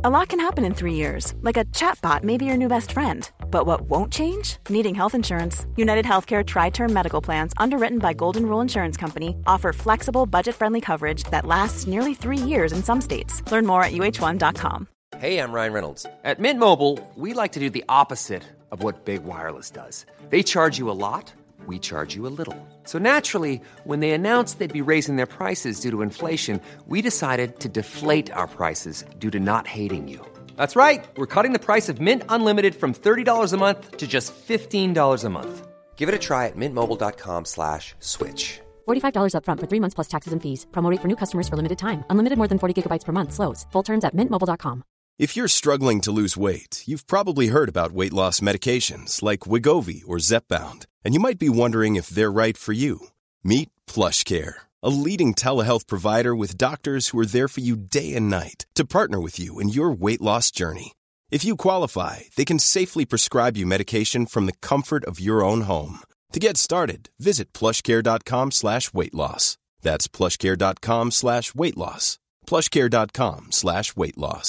A lot can happen in 3 years, like a chatbot may be your new best friend. But what won't change? Needing health insurance. United Healthcare Tri-Term Medical Plans, underwritten by Golden Rule Insurance Company, offer flexible, budget-friendly coverage that lasts nearly 3 years in some states. Learn more at uh1.com. Hey, I'm Ryan Reynolds. At Mint Mobile, we like to do the opposite of what Big Wireless does. They charge you a lot, we charge you a little. So naturally, when they announced they'd be raising their prices due to inflation, we decided to deflate our prices due to not hating you. That's right. We're cutting the price of Mint Unlimited from $30 a month to just $15 a month. Give it a try at mintmobile.com/switch. $45 up front for 3 months plus taxes and fees. Promo rate for new customers for limited time. Unlimited more than 40 gigabytes per month. Slows full terms at mintmobile.com. If you're struggling to lose weight, you've probably heard about weight loss medications like Wegovy or Zepbound, and you might be wondering if they're right for you. Meet PlushCare, a leading telehealth provider with doctors who are there for you day and night to partner with you in your weight loss journey. If you qualify, they can safely prescribe you medication from the comfort of your own home. To get started, visit plushcare.com/weightloss. That's plushcare.com/weightloss. plushcare.com/weightloss.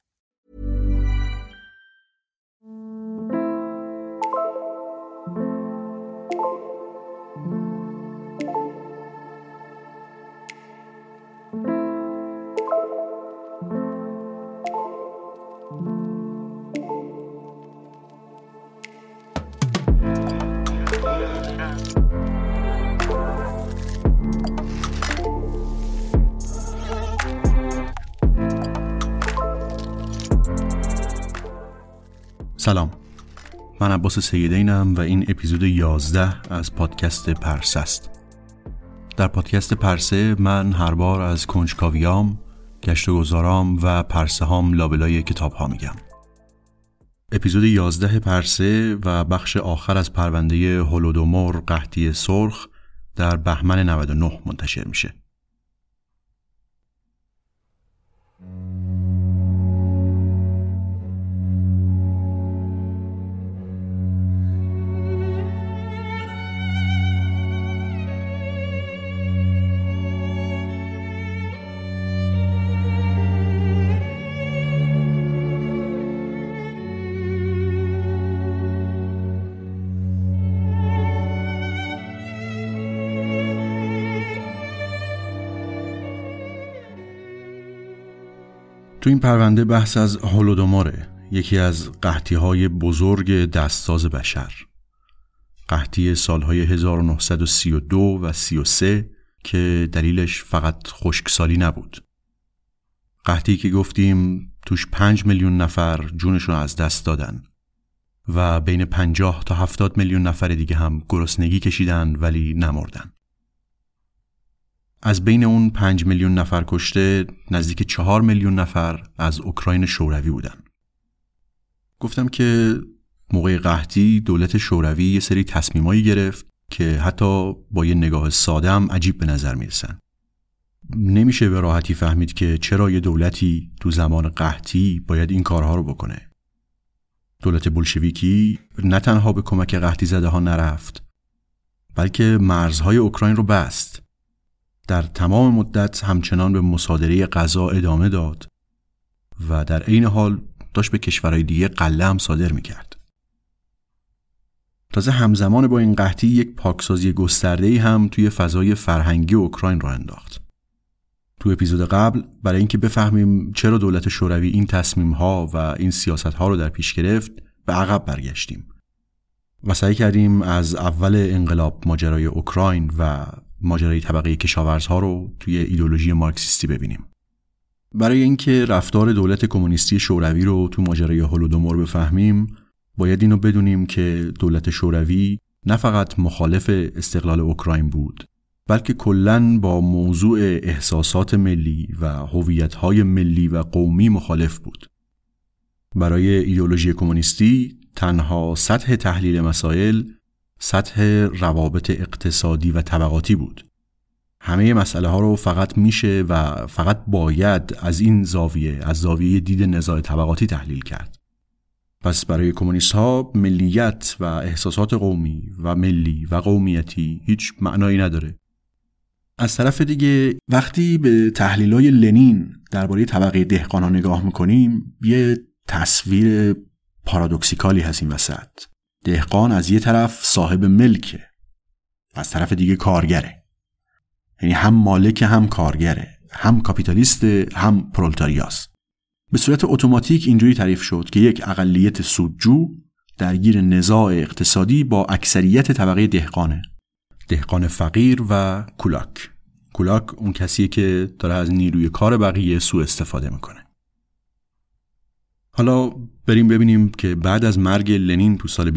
سلام، من عباس سیدینم و این اپیزود 11 از پادکست پرسه است. در پادکست پرسه من هر بار از کنجکاویام، گشت و گذارام و پرسه هام لابلای کتاب ها میگم. اپیزود 11 پرسه و بخش آخر از پرونده هولودومور قحطی سرخ در بهمن 99 منتشر میشه. تو این پرونده بحث از هولودوموره، یکی از قحطی‌های بزرگ دستساز بشر. قحطی سالهای 1932 و 33 که دلیلش فقط خشکسالی نبود. قحطی که گفتیم توش 5 میلیون نفر جونشون از دست دادن و بین 50 تا 70 میلیون نفر دیگه هم گرسنگی کشیدن ولی نمردن. از بین اون 5 میلیون نفر کشته نزدیک 4 میلیون نفر از اوکراین شوروی بودن. گفتم که موقع قحطی دولت شوروی یه سری تصمیمایی گرفت که حتی با یه نگاه ساده هم عجیب به نظر میرسن. نمیشه به راحتی فهمید که چرا یه دولتی تو زمان قحطی باید این کارها رو بکنه. دولت بولشویکی نه تنها به کمک قحطی زده ها نرفت، بلکه مرزهای اوکراین رو بست. در تمام مدت همچنان به مصادره غذا ادامه داد و در عین حال داشت به کشورهای دیگه غله هم صادر میکرد. تازه همزمان با این قحطی یک پاکسازی گسترده‌ای هم توی فضای فرهنگی اوکراین راه انداخت. تو اپیزود قبل برای اینکه بفهمیم چرا دولت شوروی این تصمیم‌ها و این سیاست‌ها رو در پیش گرفت، به عقب برگشتیم و سعی کردیم از اول انقلاب ماجرای اوکراین و ماجرای طبقه کشاورزها رو توی ایدئولوژی مارکسیستی ببینیم. برای اینکه رفتار دولت کمونیستی شوروی رو تو ماجرای هولودومور بفهمیم، باید اینو بدونیم که دولت شوروی نه فقط مخالف استقلال اوکراین بود، بلکه کلاً با موضوع احساسات ملی و هویت‌های ملی و قومی مخالف بود. برای ایدئولوژی کمونیستی تنها سطح تحلیل مسائل سطح روابط اقتصادی و طبقاتی بود. همه مسئله ها رو فقط میشه و فقط باید از این زاویه، از زاویه دید نزاع طبقاتی تحلیل کرد. پس برای کمونیست ها ملیت و احساسات قومی و ملی و قومیتی هیچ معنایی نداره. از طرف دیگه وقتی به تحلیل‌های لنین درباره طبقه دهقانان نگاه می‌کنیم، یه تصویر پارادوکسیکالی هست این وسط. دهقان از یه طرف صاحب ملکه، از طرف دیگه کارگره. یعنی هم مالک هم کارگره، هم کاپیتالیست هم پرولتاریاست. به صورت اتوماتیک اینجوری تعریف شد که یک اقلیت سودجو درگیر نزاع اقتصادی با اکثریت طبقه دهقانه. دهقان فقیر و کولاک. کولاک اون کسیه که داره از نیروی کار بقیه سوء استفاده میکنه. حالا بریم ببینیم که بعد از مرگ لنین تو سال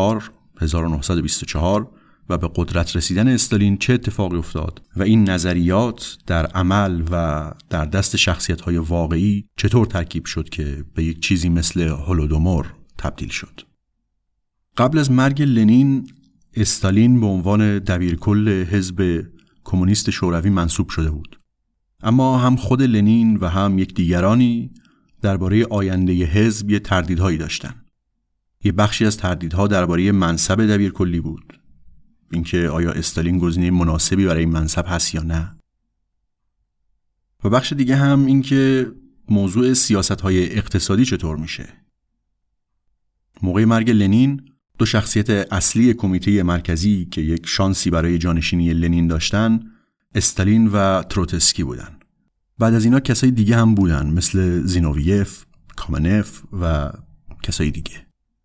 1924 و به قدرت رسیدن استالین چه اتفاقی افتاد و این نظریات در عمل و در دست شخصیت‌های واقعی چطور ترکیب شد که به یک چیزی مثل هولودومور تبدیل شد. قبل از مرگ لنین، استالین به عنوان دبیرکل حزب کمونیست شوروی منصوب شده بود. اما هم خود لنین و هم یک دیگرانی درباره آینده حزب یه تردیدهایی داشتن. یه بخشی از تردیدها درباره منصب دبیرکلی بود. اینکه آیا استالین گزینه مناسبی برای این منصب هست یا نه. و بخش دیگه هم اینکه موضوع سیاست‌های اقتصادی چطور میشه. موقع مرگ لنین دو شخصیت اصلی کمیته مرکزی که یک شانسی برای جانشینی لنین داشتن، استالین و تروتسکی بودن. بعد از اینا کسای دیگه هم بودن مثل زینوویف، کامنف و کسای دیگه.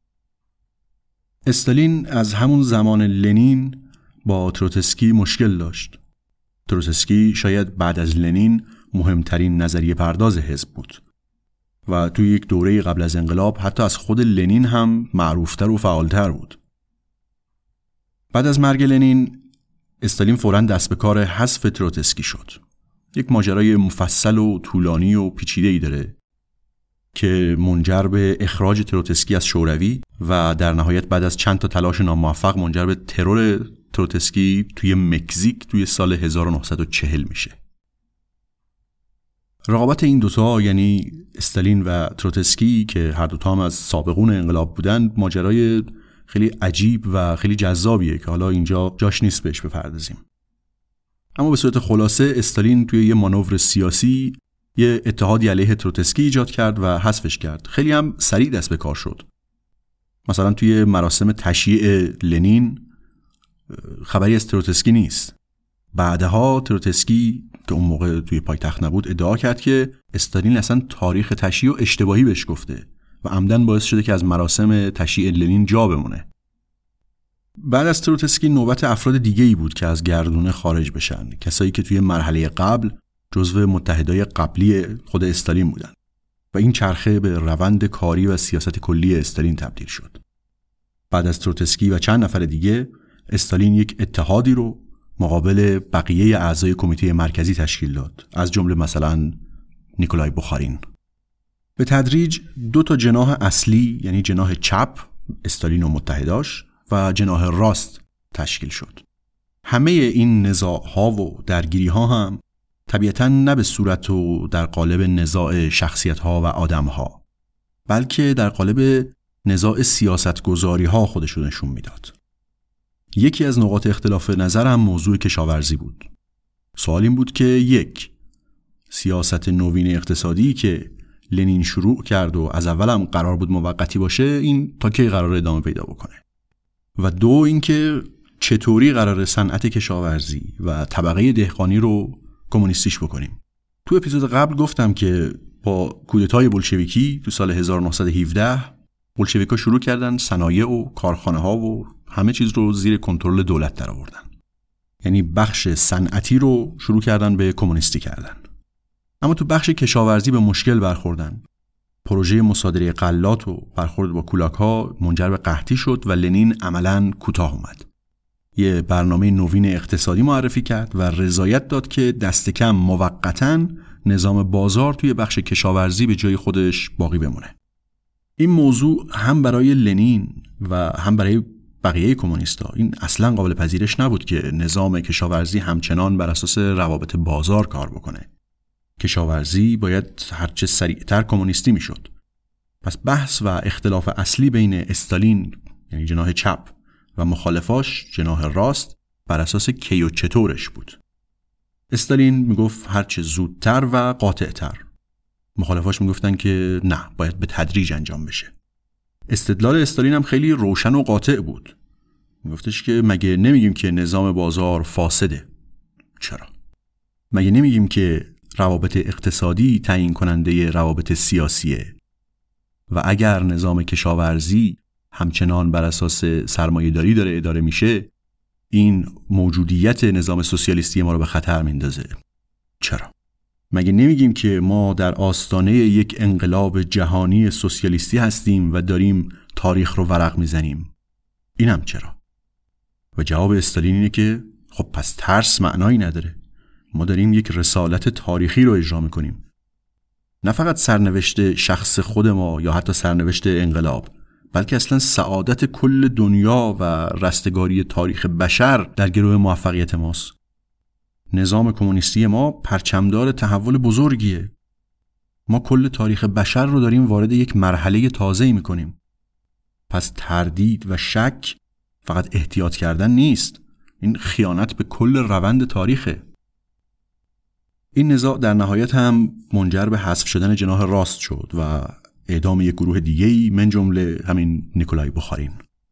استالین از همون زمان لنین با تروتسکی مشکل داشت. تروتسکی شاید بعد از لنین مهمترین نظریه پرداز حزب بود و توی یک دوره قبل از انقلاب حتی از خود لنین هم معروفتر و فعالتر بود. بعد از مرگ لنین استالین فوراً دست به کار حذف تروتسکی شد. یک ماجرای مفصل و طولانی و پیچیده‌ای داره که منجر به اخراج تروتسکی از شوروی و در نهایت بعد از چند تا تلاش ناموفق منجر به ترور تروتسکی توی مکزیک توی سال 1940 میشه. رقابت این دوتا، یعنی استالین و تروتسکی که هر دوتا هم از سابقون انقلاب بودن، ماجرای خیلی عجیب و خیلی جذابیه که حالا اینجا جاش نیست بهش بپردازیم. اما به صورت خلاصه استالین توی یه مانور سیاسی یه اتحادی علیه تروتسکی ایجاد کرد و حذفش کرد. خیلی هم سریع دست به کار شد. مثلا توی مراسم تشییع لنین خبری از تروتسکی نیست. بعدها تروتسکی که اون موقع توی پایتخت نبود ادعا کرد که استالین اصلا تاریخ تشییع و اشتباهی بهش گفته و عمدن باعث شده که از مراسم تشییع لنین جا بمونه. بعد از تروتسکی نوبت افراد دیگه‌ای بود که از گردونه خارج بشن، کسایی که توی مرحله قبل جزو متحدای قبلی خود استالین بودن و این چرخه به روند کاری و سیاست کلی استالین تبدیل شد. بعد از تروتسکی و چند نفر دیگه استالین یک اتحادی رو مقابل بقیه اعضای کمیته مرکزی تشکیل داد، از جمله مثلا نیکولای بوخارین. به تدریج دو تا جناح اصلی، یعنی جناح چپ استالین و متحداش و جناح راست تشکیل شد. همه این نزاع‌ها و درگیری‌ها هم طبیعتاً نه به صورت و در قالب نزاع شخصیت‌ها و آدم‌ها، بلکه در قالب نزاع سیاست‌گذاری‌ها خودش رو نشون میداد. یکی از نقاط اختلاف نظر هم موضوع کشاورزی بود. سوال این بود که یک، سیاست نوین اقتصادی که لنین شروع کرد و از اول هم قرار بود موقتی باشه، این تا کی قرار ادامه پیدا بکنه؟ و دو، اینکه چطوری قرار صنعت کشاورزی و طبقه دهقانی رو کمونیستیش بکنیم. تو اپیزود قبل گفتم که با کودتای بولشویکی تو سال 1917 بولشویکا شروع کردن صنایع و کارخانه‌ها و همه چیز رو زیر کنترل دولت در آوردن. یعنی بخش صنعتی رو شروع کردن به کمونیستی کردن. اما تو بخش کشاورزی به مشکل برخوردن. پروژه مصادره غلات و برخورد با کولاک‌ها منجر به قحطی شد و لنین عملاً کوتاه اومد. یه برنامه نوین اقتصادی معرفی کرد و رضایت داد که دست کم موقتاً نظام بازار توی بخش کشاورزی به جای خودش باقی بمونه. این موضوع هم برای لنین و هم برای بقیه کمونیستا این اصلاً قابل پذیرش نبود که نظام کشاورزی همچنان بر اساس روابط بازار کار بکنه. کشاورزی باید هرچه سریعتر کمونیستی میشد. پس بحث و اختلاف اصلی بین استالین، یعنی جناح چپ، و مخالفاش جناح راست بر اساس کی و چطورش بود. استالین میگفت هرچه زودتر و قاطعتر. مخالفاش میگفتن که نه، باید به تدریج انجام بشه. استدلال استالین هم خیلی روشن و قاطع بود. میگفتش که مگه نمیگیم که نظام بازار فاسده؟ چرا؟ مگه نمیگیم که روابط اقتصادی تعیین کننده روابط سیاسیه و اگر نظام کشاورزی همچنان بر اساس سرمایه‌داری داره اداره میشه، این موجودیت نظام سوسیالیستی ما رو به خطر میندازه؟ چرا؟ مگه نمیگیم که ما در آستانه یک انقلاب جهانی سوسیالیستی هستیم و داریم تاریخ رو ورق میزنیم؟ اینم چرا؟ و جواب استالین اینه که خب پس ترس معنایی نداره. ما داریم یک رسالت تاریخی رو اجرا میکنیم. نه فقط سرنوشت شخص خود ما یا حتی سرنوشت انقلاب، بلکه اصلا سعادت کل دنیا و رستگاری تاریخ بشر در گروه موفقیت ماست. نظام کمونیستی ما پرچمدار تحول بزرگیه. ما کل تاریخ بشر رو داریم وارد یک مرحله تازه‌ای میکنیم. پس تردید و شک فقط احتیاط کردن نیست، این خیانت به کل روند تاریخه. این نزاع در نهایت هم منجر به حذف شدن جناح راست شد و اعدام یک گروه دیگه‌ای من جمله همین نیکولای بخارین.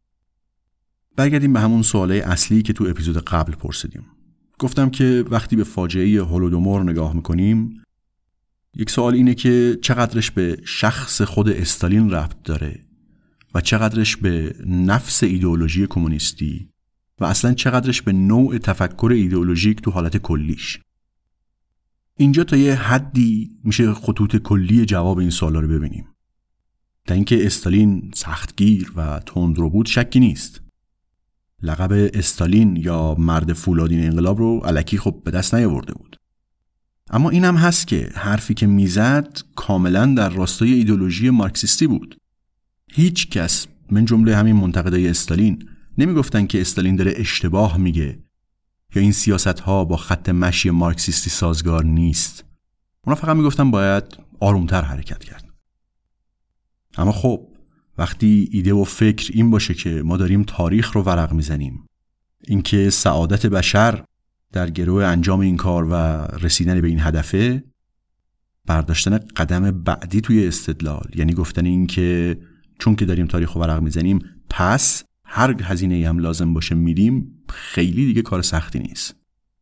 برگردیم به همون سواله اصلی که تو اپیزود قبل پرسیدیم. گفتم که وقتی به فاجعه هولودومور نگاه میکنیم، یک سوال اینه که چقدرش به شخص خود استالین ربط داره و چقدرش به نفس ایدئولوژی کمونیستی و اصلا چقدرش به نوع تفکر ایدئولوژیک تو حالت کلیش. اینجا تا یه حدی میشه خطوط کلی جواب این سوالا رو ببینیم. در اینکه استالین سختگیر و تندرو بود شکی نیست. لقب استالین یا مرد فولادین انقلاب رو الکی خب به دست نیاورده بود. اما این هم هست که حرفی که میزد کاملا در راستای ایدئولوژی مارکسیستی بود. هیچ کس من جمله همین منتقدای استالین نمیگفتن که استالین داره اشتباه میگه یا این سیاست‌ها با خط مشی مارکسیستی سازگار نیست. اونا فقط میگفتن باید آرومتر حرکت کرد. اما خب وقتی ایده و فکر این باشه که ما داریم تاریخ رو ورق میزنیم، اینکه سعادت بشر در گروه انجام این کار و رسیدن به این هدفه، برداشتن قدم بعدی توی استدلال یعنی گفتن این که چون که داریم تاریخ رو ورق میزنیم پس هر هزینه‌ای هم لازم باشه میدیم، خیلی دیگه کار سختی نیست.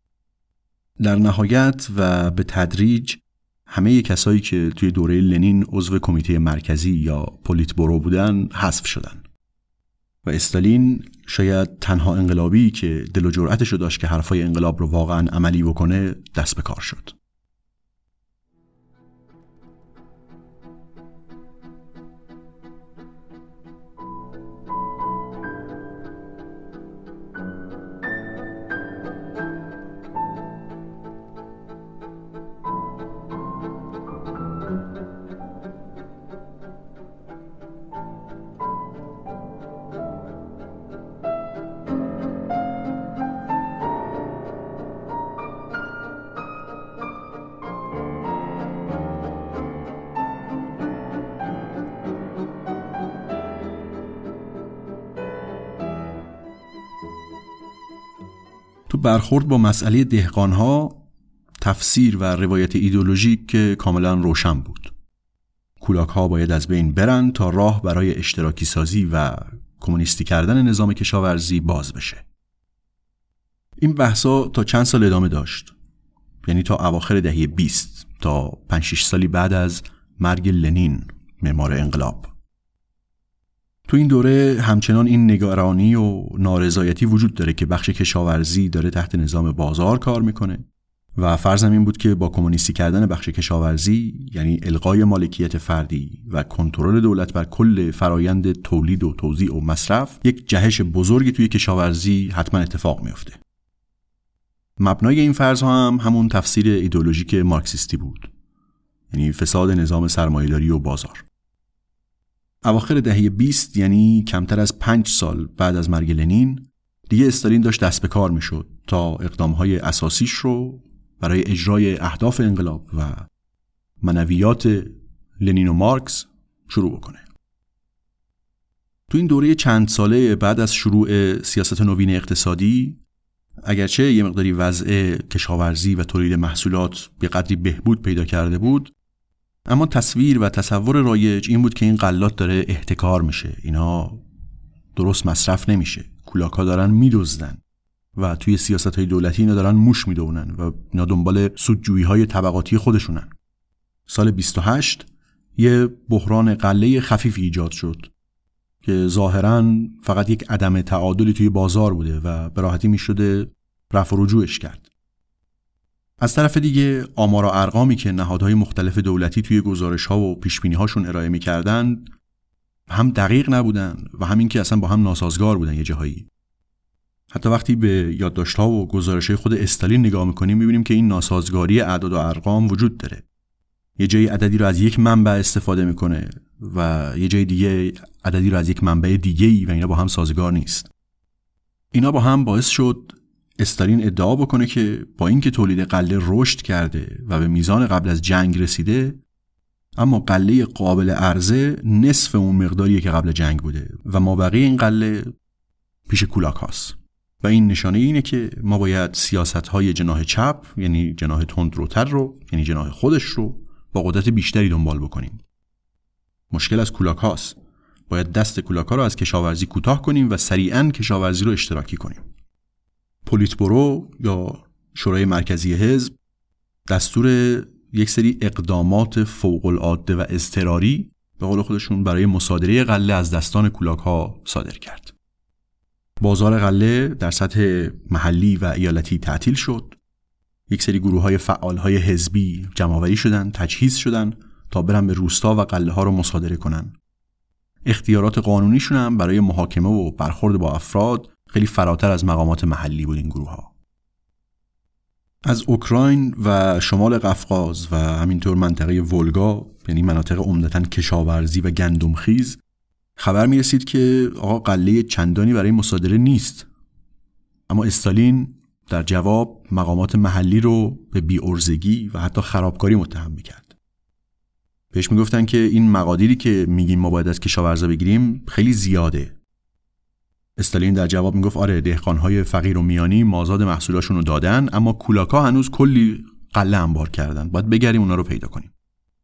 در نهایت و به تدریج همه کسایی که توی دوره لنین عضو کمیته مرکزی یا پولیت برو بودن حذف شدن و استالین شاید تنها انقلابی که دل و جرأتشو داشت که حرفای انقلاب رو واقعا عملی بکنه دست به کار شد. تو برخورد با مسئله دهقانها تفسیر و روایت ایدئولوژیک که کاملا روشن بود. کولاک‌ها باید از بین برن تا راه برای اشتراکی سازی و کمونیستی کردن نظام کشاورزی باز بشه. این بحثا تا چند سال ادامه داشت، یعنی تا اواخر دهه 20 تا 5-6 سالی بعد از مرگ لنین معمار انقلاب. تو این دوره همچنان این نگرانی و نارضایتی وجود داره که بخش کشاورزی داره تحت نظام بازار کار میکنه و فرضم این بود که با کمونیستی کردن بخش کشاورزی یعنی الغای مالکیت فردی و کنترل دولت بر کل فرایند تولید و توزیع و مصرف، یک جهش بزرگی توی کشاورزی حتما اتفاق میفته. مبنای این فرض هم همون تفسیر ایدئولوژیک مارکسیستی بود، یعنی فساد نظام سرمایه‌داری و بازار. اواخر دهه 20 یعنی کمتر از 5 سال بعد از مرگ لنین دیگه استالین داشت دست به کار میشد تا اقدامهای اساسیش رو برای اجرای اهداف انقلاب و منویات لنین و مارکس شروع بکنه. تو این دوره چند ساله بعد از شروع سیاست نوین اقتصادی اگرچه یه مقداری وضع کشاورزی و تولید محصولات به قدری بهبود پیدا کرده بود، اما تصویر و تصور رایج این بود که این غلات داره احتکار میشه، اینا درست مصرف نمیشه، کولاک‌ها دارن میدزدن و توی سیاست‌های دولتی اینا دارن موش میدونن و اینا دنبال سودجویی‌های طبقاتی خودشونن. سال 28 یه بحران غله خفیف ایجاد شد که ظاهراً فقط یک عدم تعادلی توی بازار بوده و به راحتی میشده رفع و رجوعش کرد. از طرف دیگه آمار و ارقامی که نهادهای مختلف دولتی توی گزارش‌ها و پیش‌بینی‌هاشون ارائه می‌کردن هم دقیق نبودن و همین که اصلا با هم ناسازگار بودن یه جاهایی. حتی وقتی به یادداشت‌ها و گزارش‌های خود استالین نگاه می‌کنیم می‌بینیم که این ناسازگاری اعداد و ارقام وجود داره. یه جایی عددی رو از یک منبع استفاده می‌کنه و یه جای دیگه عددی رو از یک منبع دیگه‌ای و اینا با هم سازگار نیست. اینا با هم باعث شد استالین ادعا بکنه که با اینکه تولید غله رشد کرده و به میزان قبل از جنگ رسیده، اما غله قابل عرضه نصف اون مقداریه که قبل جنگ بوده و مابقی این غله پیش کولاک هاست. و این نشانه اینه که ما باید سیاست‌های جناح چپ، یعنی جناح تندروتر رو، یعنی جناح خودش رو با قدرت بیشتری دنبال بکنیم. مشکل از کولاک هاست. باید دست کولاک ها رو از کشاورزی کوتاه کنیم و سریعاً کشاورزی رو اشتراکی کنیم. پولیتبورو یا شورای مرکزی حزب دستور یک سری اقدامات فوق‌العاده و اضطراری به قول خودشون برای مصادره غله از دستان کولاک ها صادر کرد. بازار غله در سطح محلی و ایالتی تعطیل شد. یک سری گروه‌های فعال‌های حزبی جمع‌آوری شدن، تجهیز شدن تا برن به روستا و غله ها رو مصادره کنن. اختیارات قانونیشون هم برای محاکمه و برخورد با افراد خیلی فراتر از مقامات محلی بود این گروه‌ها. از اوکراین و شمال قفقاز و همینطور منطقه ولگا، یعنی مناطق عمدتاً کشاورزی و گندمخیز، خبر می‌رسید که آقا غله چندانی برای مصادره نیست. اما استالین در جواب مقامات محلی رو به بی‌عرضگی و حتی خرابکاری متهم می‌کرد. بهش میگفتن که این مقادیری که میگیم ما باید از کشاورزا بگیریم خیلی زیاده. استالین در جواب میگفت آره، دهقان‌های فقیر و میانی مازاد محصولاشون رو دادن، اما کولاک‌ها هنوز کلی غله انبار کردن، باید بگردیم اونا رو پیدا کنیم.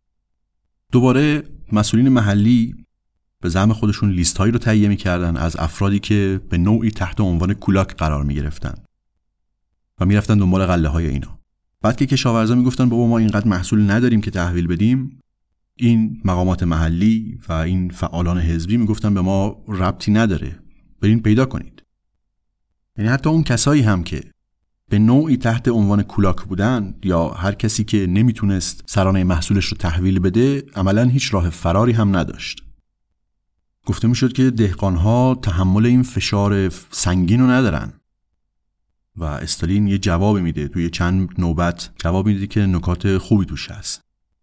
دوباره مسئولین محلی به زعم خودشون لیست‌هایی رو تهیه می‌کردن از افرادی که به نوعی تحت عنوان کولاک قرار می‌گرفتن و می‌رفتن دنبال غله‌های اینا. بعد که کشاورزا میگفتن بابا ما اینقدر محصول نداریم که تحویل بدیم، این مقامات محلی و این فعالان حزبی میگفتن به ما ربطی نداره، برین پیدا کنید. یعنی حتی اون کسایی هم که به نوعی تحت عنوان کولاک بودن یا هر کسی که نمیتونست سرانه محصولش رو تحویل بده، عملاً هیچ راه فراری هم نداشت. گفته میشد که دهقانها تحمل این فشار سنگین رو ندارن و استالین یه جوابی میده، توی چند نوبت جواب میده که نکات خوبی توش هست.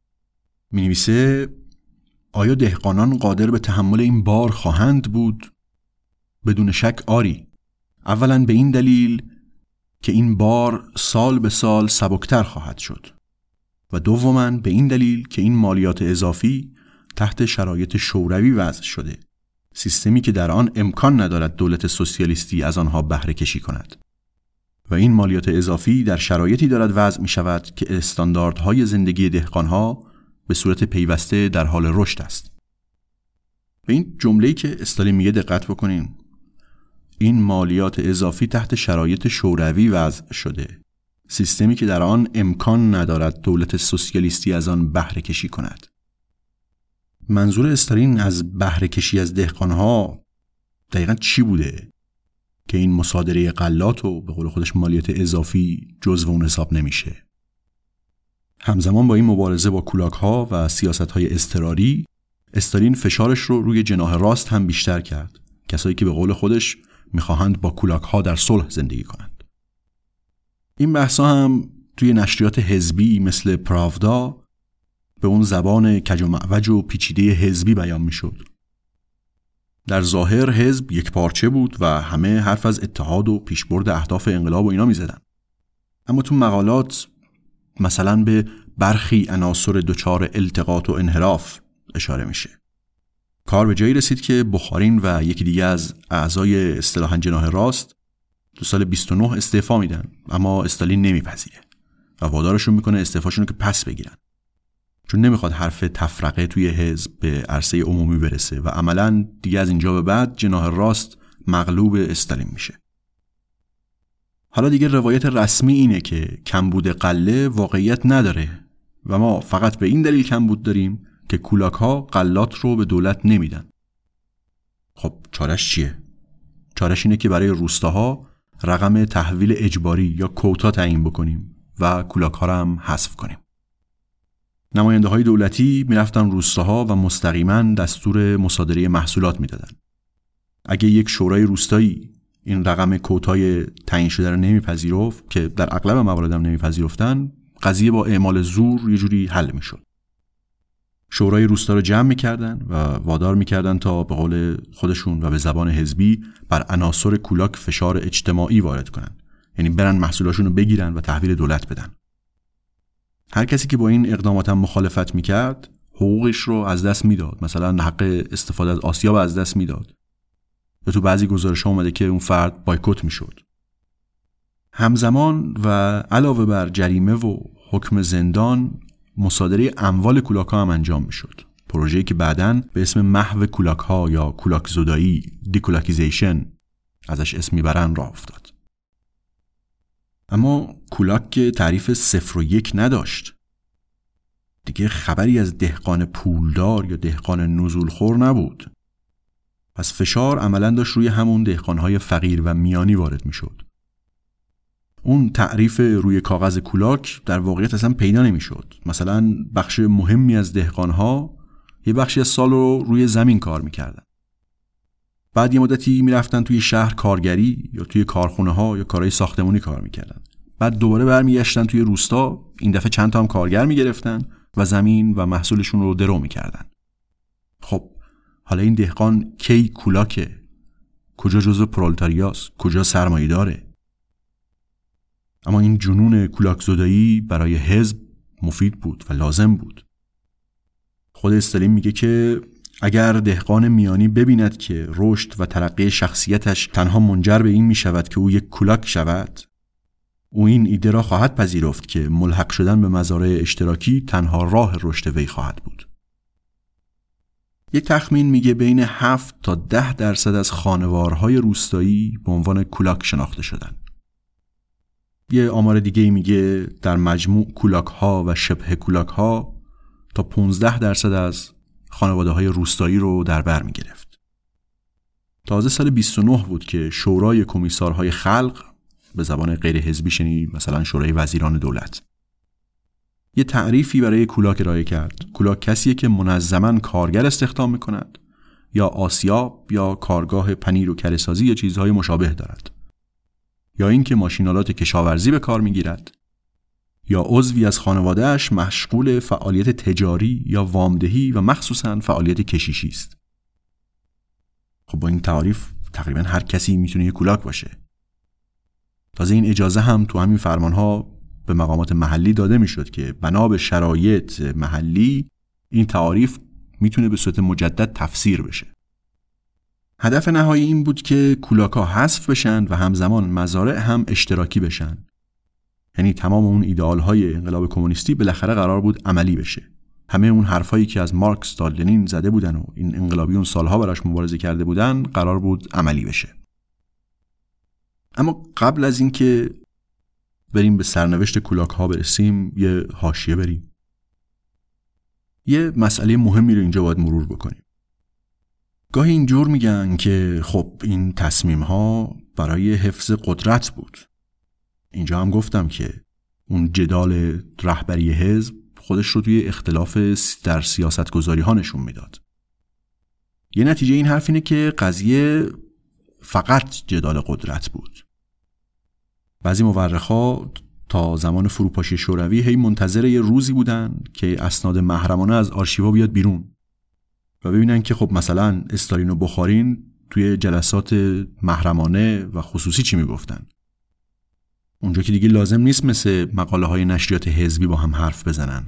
مینویسه آیا دهقانان قادر به تحمل این بار خواهند بود؟ بدون شک آری. اولاً به این دلیل که این بار سال به سال سبکتر خواهد شد و دوماً به این دلیل که این مالیات اضافی تحت شرایط شوروی وضع شده، سیستمی که در آن امکان ندارد دولت سوسیالیستی از آنها بهره کشی کند و این مالیات اضافی در شرایطی دارد وضع می شود که استانداردهای زندگی دهقانها به صورت پیوسته در حال رشد است. به این جمله‌ای که استالین میگه دقت بکنین. این مالیات اضافی تحت شرایط شوروی وضع شده، سیستمی که در آن امکان ندارد دولت سوسیالیستی از آن بهره کشی کند. منظور استالین از بهره کشی از دهقانها دقیقاً چی بوده که این مصادره غلات و به قول خودش مالیات اضافی جزو اون حساب نمیشه؟ همزمان با این مبارزه با کولاک‌ها و سیاست‌های اضطراری، استالین فشارش رو روی جناح راست هم بیشتر کرد، کسایی که به قول خودش میخواهند با کولاک‌ها در صلح زندگی کنند. این بحثا هم توی نشریات حزبی مثل پراودا به اون زبان کج و معوج و پیچیده حزبی بیان میشد. در ظاهر حزب یک پارچه بود و همه حرف از اتحاد و پیشبرد اهداف انقلاب و اینا میزدن. اما تو مقالات مثلا به برخی عناصر دچار التقاط و انحراف اشاره میشه. کار به جایی رسید که بخارین و یکی دیگه از اعضای اصطلاحاً جناح راست تو سال 29 استعفا میدن، اما استالین نمیپذیره و وادارشون میکنه استعفاشون رو که پس بگیرن، چون نمیخواد حرف تفرقه توی حزب به عرصه عمومی برسه و عملاً دیگه از اینجا به بعد جناح راست مغلوب استالین میشه. حالا دیگه روایت رسمی اینه که کمبود غله واقعیت نداره و ما فقط به این دلیل کمبود داریم که کولاک‌ها غلات رو به دولت نمیدن. خب چارش چیه؟ چارش اینه که برای روستاها رقم تحویل اجباری یا کوتا تعیین بکنیم و کولاک‌ها رو هم حذف کنیم. نماینده‌های دولتی میرفتن روستاها و مستقیما دستور مصادره محصولات میدادن. اگه یک شورای روستایی این رقم کوتای تعیین شده رو نمیپذیرفت، که در اغلب موارد هم نمیپذیرفتن، قضیه با اعمال زور یه جوری حل میشد. شورای روستا رو جمع میکردن و وادار میکردن تا به قول خودشون و به زبان حزبی بر عناصر کولاک فشار اجتماعی وارد کنن، یعنی برن محصولاشون رو بگیرن و تحویل دولت بدن. هر کسی که با این اقدامات هم مخالفت میکرد حقوقش رو از دست میداد، مثلا حق استفاده از آسیاب از دست میداد. یا تو بعضی گزارش‌ها اومده که اون فرد بایکوت میشد. همزمان و علاوه بر جریمه و حکم زندان، مصادره اموال کولاک‌ها هم انجام میشد. پروژه‌ای که بعداً به اسم محو کولاک‌ها یا کولاک زدایی، دیکولاکیزیشن ازش اسم میبرن راه افتاد. اما کولاک که تعریف 0 و 1 نداشت. دیگه خبری از دهقان پولدار یا دهقان نزولخور نبود. پس فشار عملاً داشت روی همون دهقان‌های فقیر و میانی وارد میشد. اون تعریف روی کاغذ کولاک در واقعیت اصلا پیدا نمیشد. مثلا بخش مهمی از دهقان‌ها یه بخشی از سال رو روی زمین کار میکردن. بعد یه مدتی میرفتن توی شهر کارگری یا توی کارخونه‌ها یا کارهای ساختمانی کار میکردن. بعد دوباره برمیگشتن توی روستا، این دفعه چند تا هم کارگر میگرفتن و زمین و محصولشون رو درو میکردن. خب حالا این دهقان کی کولاکه؟ کجا جزو پرولتاریاست؟ کجا سرمایه داره؟ اما این جنون کولاک زدایی برای حزب مفید بود و لازم بود. خود استالین میگه که اگر دهقان میانی ببیند که رشد و ترقی شخصیتش تنها منجر به این میشود که او یک کولاک شود، او این ایده را خواهد پذیرفت که ملحق شدن به مزارع اشتراکی تنها راه رشد وی خواهد بود. یک تخمین میگه بین 7 تا 10% از خانوارهای روستایی به عنوان کولاک شناخته شدن. یه آمار دیگه میگه در مجموع کولاک ها و شبه کولاک ها تا 15% از خانواده های روستایی رو در بر میگرفت. تازه سال 29 بود که شورای کمیسارهای خلق، به زبان غیر حزبی شنی مثلا شورای وزیران دولت، یه تعریفی برای کولاک ارائه کرد. کولاک کسیه که منظماً کارگر استخدام میکند یا آسیاب یا کارگاه پنیر و کره‌سازی یا چیزهای مشابه دارد، یا اینکه ماشینالات کشاورزی به کار میگیرد، یا عضوی از خانواده‌اش مشغول فعالیت تجاری یا وامدهی و مخصوصاً فعالیت کشیشی است. خب با این تعریف تقریباً هر کسی میتونه یک کولاک باشه. تازه این اجازه هم تو همین فرمانها به مقامات محلی داده میشد که بنا به شرایط محلی این تعریف میتونه به صورت مجدد تفسیر بشه. هدف نهایی این بود که کولاک‌ها حذف بشن و همزمان مزارع هم اشتراکی بشن. یعنی تمام اون ایدئال‌های انقلاب کمونیستی بالاخره قرار بود عملی بشه. همه اون حرفایی که از مارکس تا لنین زده بودن و این انقلابیون سالها براش مبارزه کرده بودن قرار بود عملی بشه. اما قبل از اینکه بریم به سرنوشت کولاک‌ها برسیم، یه حاشیه بریم. یه مسئله مهمی رو اینجا باید مرور بکنیم. گاهی اینجور میگن که خب این تصمیم‌ها برای حفظ قدرت بود. اینجا هم گفتم که اون جدال رهبری حزب خودش رو توی اختلاف در سیاستگذاری‌ها نشون میداد. یه نتیجه این حرف اینه که قضیه فقط جدال قدرت بود. بعضی مورخا تا زمان فروپاشی شوروی هی منتظر یه روزی بودن که اسناد محرمانه از آرشیوا بیاد بیرون و ببینن که خب مثلا استالین و بخارین توی جلسات محرمانه و خصوصی چی میگفتن. اونجا که دیگه لازم نیست مثل مقاله های نشریات حزبی با هم حرف بزنن.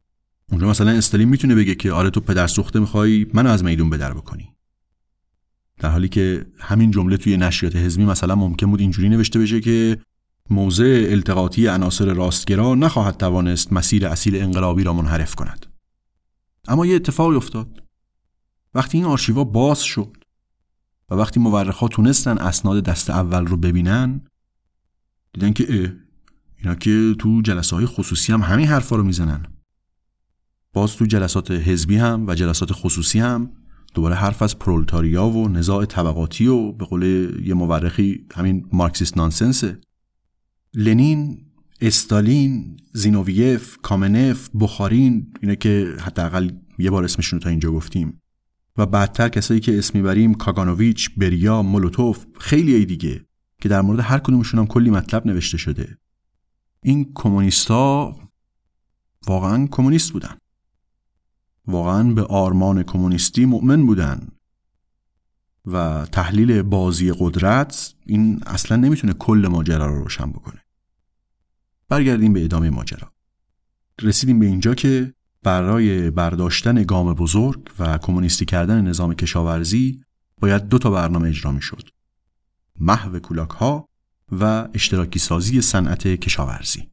اونجا مثلا استالین میتونه بگه که آره تو پدر سوخته میخوای منو از میدون بدر بکنی. در حالی که همین جمله توی نشریات حزبی مثلا ممکن بود اینجوری نوشته بشه که موضع التقاطی عناصر راستگرا نخواهد توانست مسیر اصیل انقلابی را منحرف کند. اما یه اتفاقی افتاد. وقتی این آرشیوا باز شد و وقتی مورخا تونستن اسناد دست اول رو ببینن، دیدن که اینا که تو جلسه‌های خصوصی هم همین حرفا رو میزنن. باز تو جلسات حزبی هم و جلسات خصوصی هم دوباره حرف از پرولتاریا و نزاع طبقاتی و به قول یه مورخی همین مارکسیست نانسنسه. لنین، استالین، زینوویف، کامنف، بخارین، اینا که حداقل یه بار اسمشون رو تا اینجا گفتیم، و بعدتر کسایی که اسم میبریم، کاگانوویچ، بریا، مولوتوف، خیلی دیگه که در مورد هر کدومشون هم کلی مطلب نوشته شده. این کمونیستا واقعا کمونیست بودن، واقعا به آرمان کمونیستی مؤمن بودن و تحلیل بازی قدرت این اصلا نمیتونه کل ماجرا رو روشن بکنه. برگردیم به ادامه ماجرا. رسیدیم به اینجا که برای برداشتن گام بزرگ و کمونیستی کردن نظام کشاورزی باید 2 برنامه اجرا میشد: محو کولاک‌ها و اشتراکی سازی صنعت کشاورزی.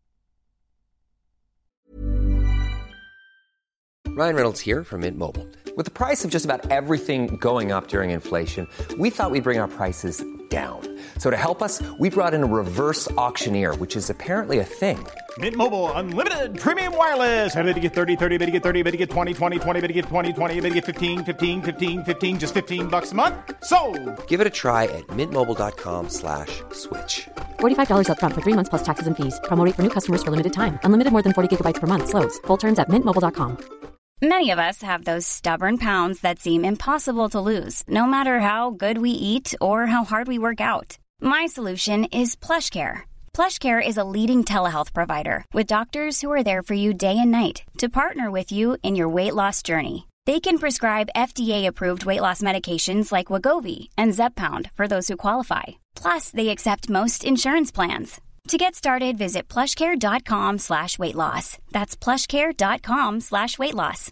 Ryan Reynolds here from Mint Mobile. With the price of just about everything going up during inflation, we thought we'd bring our prices down. So to help us, we brought in a reverse auctioneer, which is apparently a thing. Mint Mobile Unlimited Premium Wireless. How to get 30, 30, how to get 30, how to get 20, 20, 20, how to get 20, 20, how to get 15, 15, 15, 15, just $15 a month? Sold! Give it a try at mintmobile.com/switch. $45 up front for 3 months plus taxes and fees. Promo rate for new customers for limited time. Unlimited more than 40 gigabytes per month. Slows full terms at mintmobile.com. Many of us have those stubborn pounds that seem impossible to lose, no matter how good we eat or how hard we work out. My solution is PlushCare. PlushCare is a leading telehealth provider with doctors who are there for you day and night to partner with you in your weight loss journey. They can prescribe FDA-approved weight loss medications like Wegovy and Zepbound for those who qualify. Plus, they accept most insurance plans. To get started, visit plushcare.com/weightloss. That's plushcare.com/weightloss.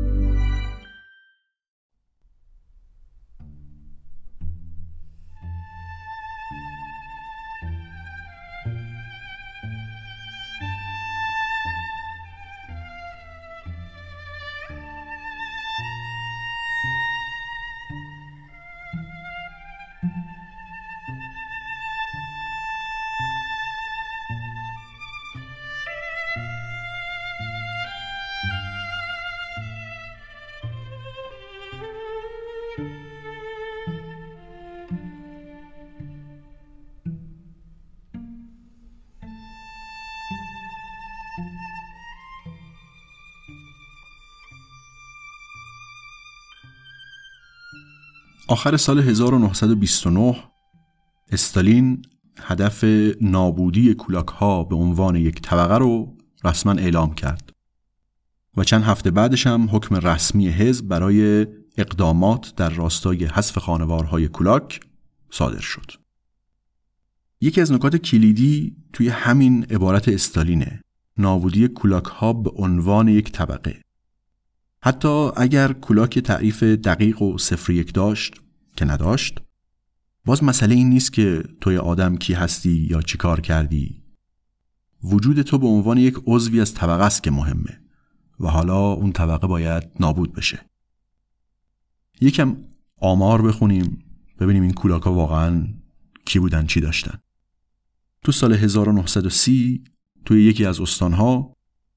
آخر سال 1929 استالین هدف نابودی کولاک‌ها به عنوان یک طبقه رو رسما اعلام کرد و چند هفته بعدش هم حکم رسمی حزب برای اقدامات در راستای حذف خانوارهای کولاک صادر شد. یکی از نکات کلیدی توی همین عبارت استالینه: نابودی کولاک‌ها به عنوان یک طبقه. حتی اگر کولاک تعریف دقیق و 0-1 داشت که نداشت، باز مسئله این نیست که توی آدم کی هستی یا چی کار کردی. وجود تو به عنوان یک عضوی از طبقه است که مهمه و حالا اون طبقه باید نابود بشه. یکم آمار بخونیم ببینیم این کولاک‌ها واقعاً کی بودن، چی داشتن. تو سال 1930 توی یکی از استان‌ها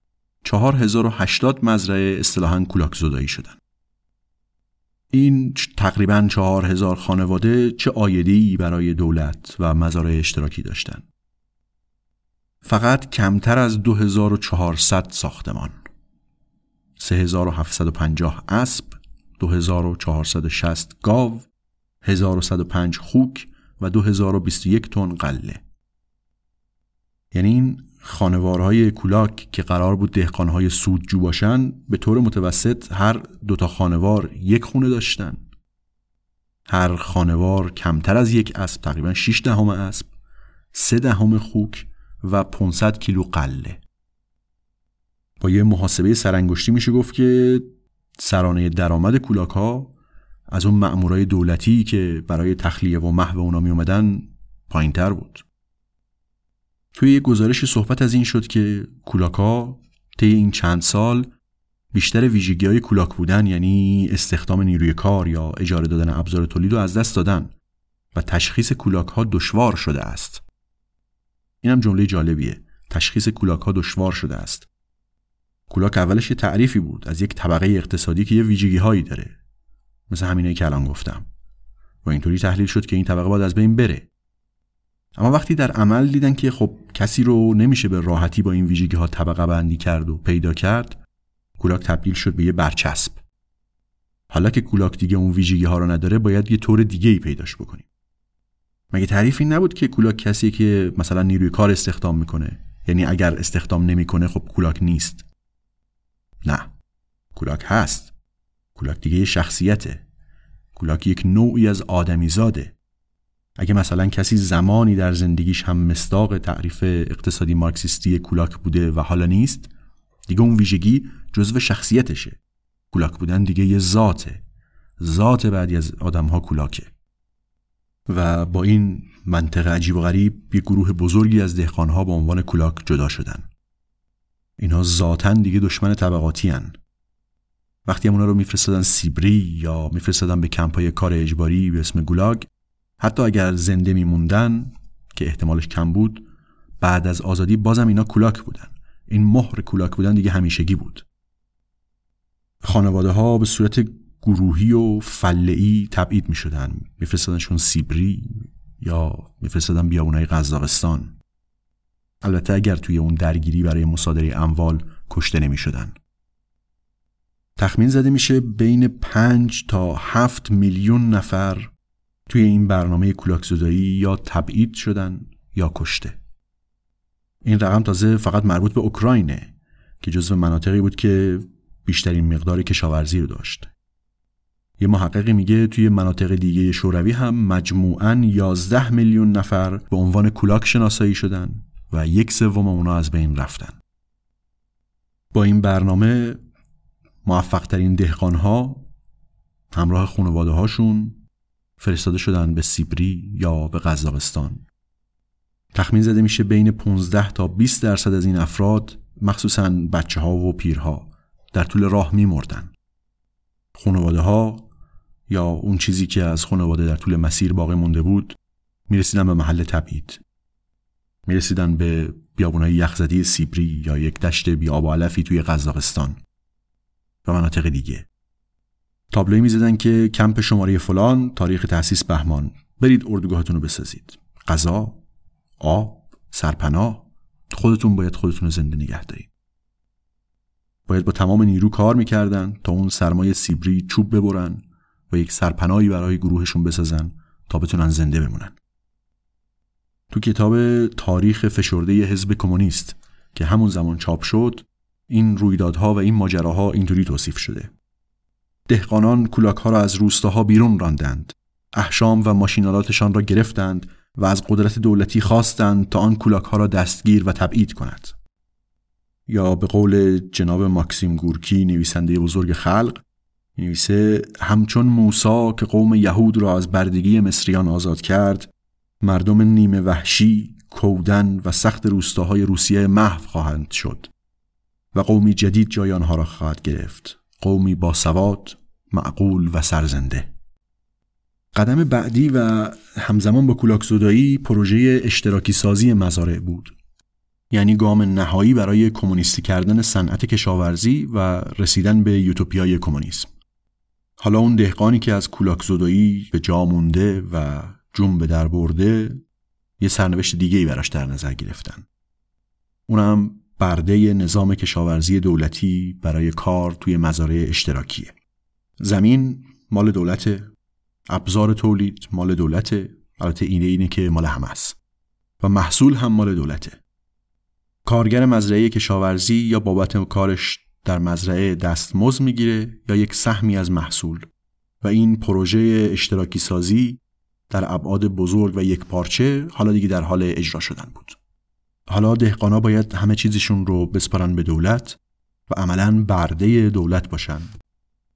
4080 مزرعه اصطلاحاً کولاک زدایی شدن. این تقریباً 4000 خانواده چه عایده‌ای برای دولت و مزارع اشتراکی داشتن. فقط کمتر از 2400 ساختمان، 3750 اسب، 2460 گاو، 1105 خوک و 2021 تن غله. یعنی این خانوارهای کولاک که قرار بود دهقانهای سودجو باشن، به طور متوسط هر 2 خانوار 1 خونه داشتن. هر خانوار کمتر از 1 اسب، تقریبا 6 دهم اسب، 3 دهم خوک و 500 کیلو غله. با یه محاسبه سرانگشتی میشه گفت که سرانه درآمد کولاک‌ها از اون مأمورای دولتی که برای تخلیه و محو اونا می اومدن پایین‌تر بود. توی یک گزارشی صحبت از این شد که کولاک‌ها طی این چند سال بیشتر ویژگی‌های کولاک بودن، یعنی استخدام نیروی کار یا اجاره دادن ابزار تولید رو از دست دادن و تشخیص کولاک‌ها دشوار شده است. اینم جمله جالبیه. تشخیص کولاک‌ها دشوار شده است. کولاک اولش یه تعریفی بود از یک طبقه اقتصادی که یه ویژگی‌هایی داره، مثل همینایی که الان گفتم، و اینطوری تحلیل شد که این طبقه باید از بین بره. اما وقتی در عمل دیدن که خب کسی رو نمیشه به راحتی با این ویژگی‌ها طبقه بندی کرد و پیدا کرد، کولاک تبدیل شد به یه برچسب. حالا که کولاک دیگه اون ویژگی‌ها رو نداره، باید یه طور دیگه‌ای پیداش بکنیم. مگه تعریف این نبود که کولاک کسی که مثلا نیروی کار استخدام میکنه؟ یعنی اگر استخدام نمیکنه خب کولاک نیست. نه، کولاک هست. کولاک دیگه یه شخصیته. کولاک یک نوعی از آدمیزاده. اگه مثلا کسی زمانی در زندگیش هم مصداق تعریف اقتصادی مارکسیستی کولاک بوده و حالا نیست، دیگه اون ویژگی جزو شخصیتشه. کولاک بودن دیگه یه ذاته. ذات بعدی از آدم‌ها کولاکه. و با این منطق عجیب و غریب یک گروه بزرگی از دهقان‌ها با عنوان کولاک جدا شدن. اینها ذاتاً دیگه دشمن طبقاتی هن. وقتی هم اونا رو میفرستادن سیبری یا میفرستادن به کمپ‌های کار اجباری به اسم گولاگ، حتی اگر زنده میموندن که احتمالش کم بود، بعد از آزادی بازم اینا کولاک بودن. این مهر کولاک بودن دیگه همیشگی بود. خانواده ها به صورت گروهی و فله‌ای تبعید می شدن. می فرستادنشون سیبری یا می فرستادن بیابونای قزاقستان. البته اگر توی اون درگیری برای مصادره اموال کشته نمی شدن. تخمین زده میشه بین 5 تا 7 میلیون نفر توی این برنامه کولاک زدایی یا تبعید شدن یا کشته. این رقم تازه فقط مربوط به اوکراینه که جزو مناطقی بود که بیشترین مقدار کشاورزی رو داشت. یه محققی میگه توی مناطق دیگه شوروی هم مجموعاً 11 میلیون نفر به عنوان کولاک شناسایی شدن و 1/3 اونا از بین رفتن. با این برنامه موفق ترین دهقان‌ها همراه خانواده هاشون فرستاده شدن به سیبری یا به قزاقستان. تخمین زده میشه بین 15 تا 20% از این افراد، مخصوصاً بچه‌ها و پیرها، در طول راه می‌مردن. خانواده‌ها یا اون چیزی که از خانواده در طول مسیر باقی مونده بود میرسیدن به محل تبعید. میرسیدن به بیابونای یخزده سیبری یا یک دشت بی آب و علفی توی قزاقستان و مناطق دیگه. تابلوی میزدن که کمپ شماره فلان، تاریخ تأسیس بهمان، برید اردوگاهتون رو بسازید. غذا، آب، سرپناه، خودتون باید خودتون رو زنده نگه دارید. باید با تمام نیرو کار میکردن تا اون سرمای سیبری چوب ببرن و یک سرپناهی برای گروهشون بسازن تا بتونن زنده بمونن. تو کتاب تاریخ فشرده حزب کمونیست که همون زمان چاپ شد، این رویدادها و این ماجراها اینطوری توصیف شده. دهقانان کولاک‌ها را از روستاها بیرون راندند. احشام و ماشینالاتشان را گرفتند و از قدرت دولتی خواستند تا آن کولاک‌ها را دستگیر و تبعید کند. یا به قول جناب ماکسیم گورکی، نویسنده بزرگ خلق، نویسه همچون موسی که قوم یهود را از بردگی مصریان آزاد کرد، مردم نیمه وحشی، کودن و سخت روستاهای روسیه محو خواهند شد و قومی جدید جای آنها را خواهد گرفت، قومی با سواد، معقول و سرزنده. قدم بعدی و همزمان با کولاک زدایی پروژه اشتراکی سازی مزارع بود، یعنی گام نهایی برای کمونیستی کردن صنعت کشاورزی و رسیدن به یوتوپیای کمونیسم. حالا اون دهقانی که از کولاک زدایی به جا مونده و جون به در برده، یه سرنوشت دیگه‌ای براش در نظر گرفتن. اونم برده نظام کشاورزی دولتی برای کار توی مزارع اشتراکیه. زمین مال دولته، ابزار تولید مال دولته، البته اینه که مال همه است، و محصول هم مال دولته. کارگر مزرعه کشاورزی یا بابت کارش در مزرعه دستمزد میگیره یا یک سهمی از محصول، و این پروژه اشتراکی سازی در ابعاد بزرگ و یک پارچه حالا دیگه در حال اجرا شدن بود. حالا دهقانا باید همه چیزشون رو بسپارن به دولت و عملاً برده دولت باشن.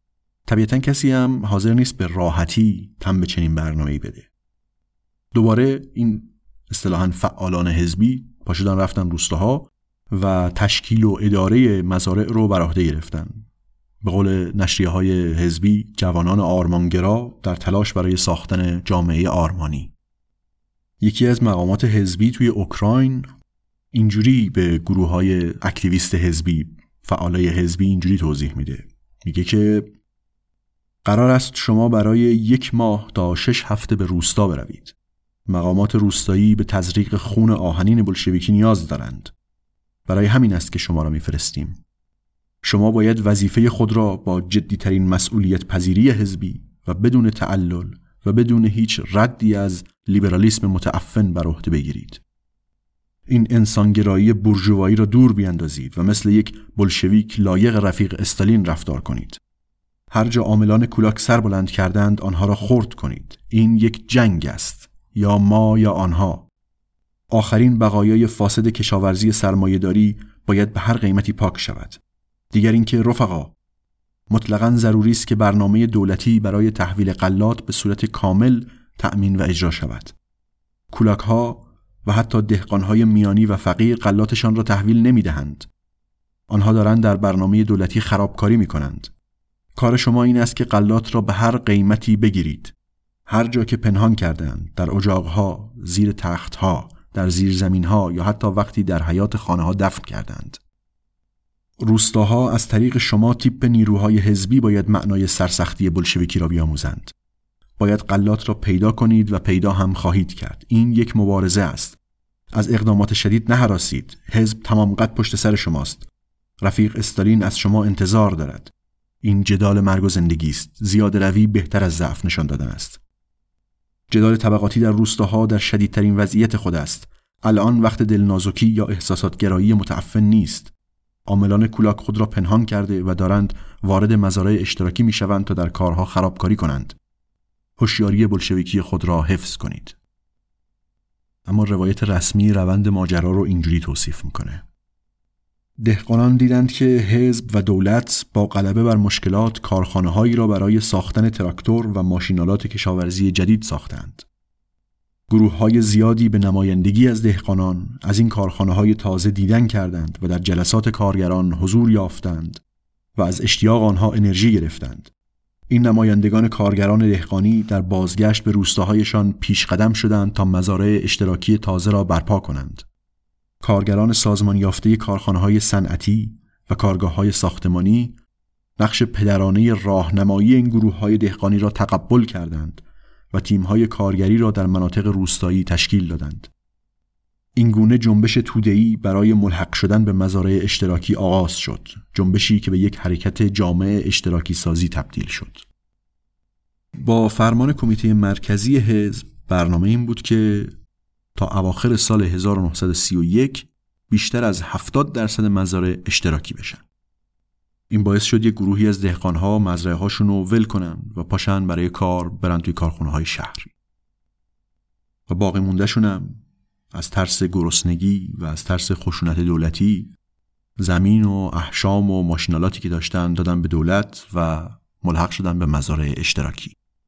طبیعتاً کسی هم حاضر نیست به راحتی تن به چنین برنامه‌ای بده. دوباره این اصطلاحاً فعالان حزبی پاشدن رفتن روستاها و تشکیل و اداره مزارع رو بر عهده گرفتن. به قول نشریه‌های حزبی، جوانان آرمانگرا در تلاش برای ساختن جامعه آرمانی. یکی از مقامات حزبی توی اوکراین اینجوری به گروه‌های اکتیویست حزبی، فعالای حزبی اینجوری توضیح میده. میگه که قرار است شما برای 1 ماه تا 6 هفته به روستا بروید. مقامات روستایی به تزریق خون آهنین بولشویکی نیاز دارند. برای همین است که شما را میفرستیم. شما باید وظیفه خود را با جدی‌ترین مسئولیت پذیری حزبی و بدون تعلل و بدون هیچ ردی از لیبرالیسم متعفن بر عهده بگیرید. این انسانگرایی بورژوایی را دور بیاندازید و مثل یک بولشویک لایق رفیق استالین رفتار کنید. هر جا عاملان کولاک سر بلند کردند آنها را خرد کنید. این یک جنگ است، یا ما یا آنها. آخرین بقایای فاسد کشاورزی سرمایه‌داری باید به هر قیمتی پاک شود. دیگر اینکه رفقا، مطلقاً ضروری است که برنامه دولتی برای تحویل غلات به صورت کامل تأمین و اجرا شود. کولاک‌ها و حتی دهقان‌های میانی و فقیر غلاتشان را تحویل نمی‌دهند. آنها دارند در برنامه دولتی خرابکاری می‌کنند. کار شما این است که غلات را به هر قیمتی بگیرید. هر جا که پنهان کردند، در اجاق‌ها، زیر تخت‌ها، در زیرزمین‌ها یا حتی وقتی در حیاط خانه‌ها دفن کردند. روستاها از طریق شما تیپ نیروهای حزبی باید معنای سرسختی بولشویکی را بیاموزند. باید غلات را پیدا کنید و پیدا هم خواهید کرد. این یک مبارزه است. از اقدامات شدید نهراسید. حزب تمام قد پشت سر شماست. رفیق استالین از شما انتظار دارد. این جدال مرگ و زندگی است. زیاده روی بهتر از ضعف نشان دادن است. جدال طبقاتی در روستاها در شدیدترین وضعیت خود است. الان وقت دلنازکی یا احساسات گرایی متعفن نیست. عاملان کولاک خود را پنهان کرده و دارند وارد مزارع اشتراکی میشوند تا در کارها خرابکاری کنند. هوشیاری بولشویکی خود را حفظ کنید. اما روایت رسمی روند ماجرا رو اینجوری توصیف میکنه. دهقانان دیدند که حزب و دولت با غلبه بر مشکلات کارخانه‌هایی را برای ساختن تراکتور و ماشینالات کشاورزی جدید ساختند. گروه‌های زیادی به نمایندگی از دهقانان از این کارخانه‌های تازه دیدن کردند و در جلسات کارگران حضور یافتند و از اشتیاق آنها انرژی گرفتند. این نمایندگان کارگران دهقانی در بازگشت به روستاهایشان پیش قدم شدند تا مزارع اشتراکی تازه را برپا کنند. کارگران سازمان یافته کارخانه‌های صنعتی و کارگاه‌های ساختمانی نقش پدرانه راهنمایی این گروه‌های دهقانی را تقبل کردند و تیم‌های کارگری را در مناطق روستایی تشکیل دادند. این گونه جنبش توده‌ای برای ملحق شدن به مزارع اشتراکی آغاز شد، جنبشی که به یک حرکت جامع اشتراکی سازی تبدیل شد. با فرمان کمیته مرکزی حزب برنامه این بود که تا اواخر سال 1931 بیشتر از 70% مزارع اشتراکی بشن. این باعث شد یک گروهی از دهقان‌ها مزرعه‌هاشون رو ول کنن و پاشن برای کار برن توی کارخونه‌های شهری. و باقی مونده‌شون هم از ترس گرسنگی و از ترس خشونت دولتی زمین و احشام و ماشینالاتی که داشتن دادن به دولت و ملحق شدن به مزارع اشتراکی.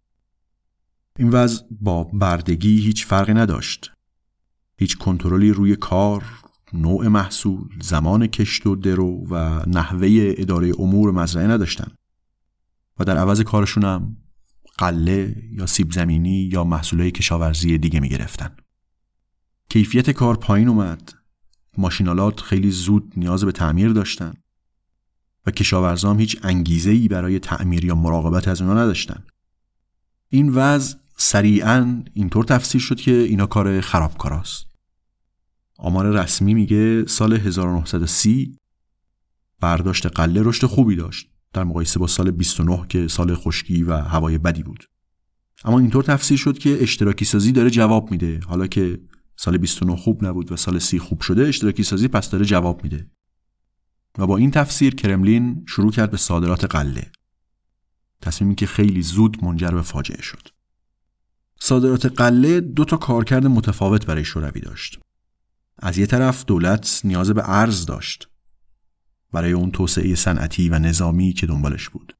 این وضع با بردگی هیچ فرقی نداشت. هیچ کنترلی روی کار، نوع محصول، زمان کشت و درو و نحوه اداره امور مزرعه نداشتن و در عوض کارشون هم غله یا سیب زمینی یا محصولات کشاورزی دیگه می گرفتن. کیفیت کار پایین اومد، ماشینالات خیلی زود نیاز به تعمیر داشتن و کشاورزان هیچ انگیزه‌ای برای تعمیر یا مراقبت از اونا نداشتن. این وضع سریعاً اینطور تفسیر شد که اینا کار خرابکاراست. آمار رسمی میگه سال 1930 برداشت غله رشد خوبی داشت در مقایسه با سال 29 که سال خشکی و هوای بدی بود. اما اینطور تفسیر شد که اشتراکی سازی داره جواب میده. حالا که سال 29 خوب نبود و سال 30 خوب شده، اشتراکی سازی پس داره جواب میده. و با این تفسیر کرملین شروع کرد به صادرات غله. تصمیمی که خیلی زود منجر به فاجعه شد. صادرات غله 2 تا کارکرد متفاوت برای شوروی داشت. از یه طرف دولت نیاز به ارز داشت برای اون توسعه صنعتی و نظامی که دنبالش بود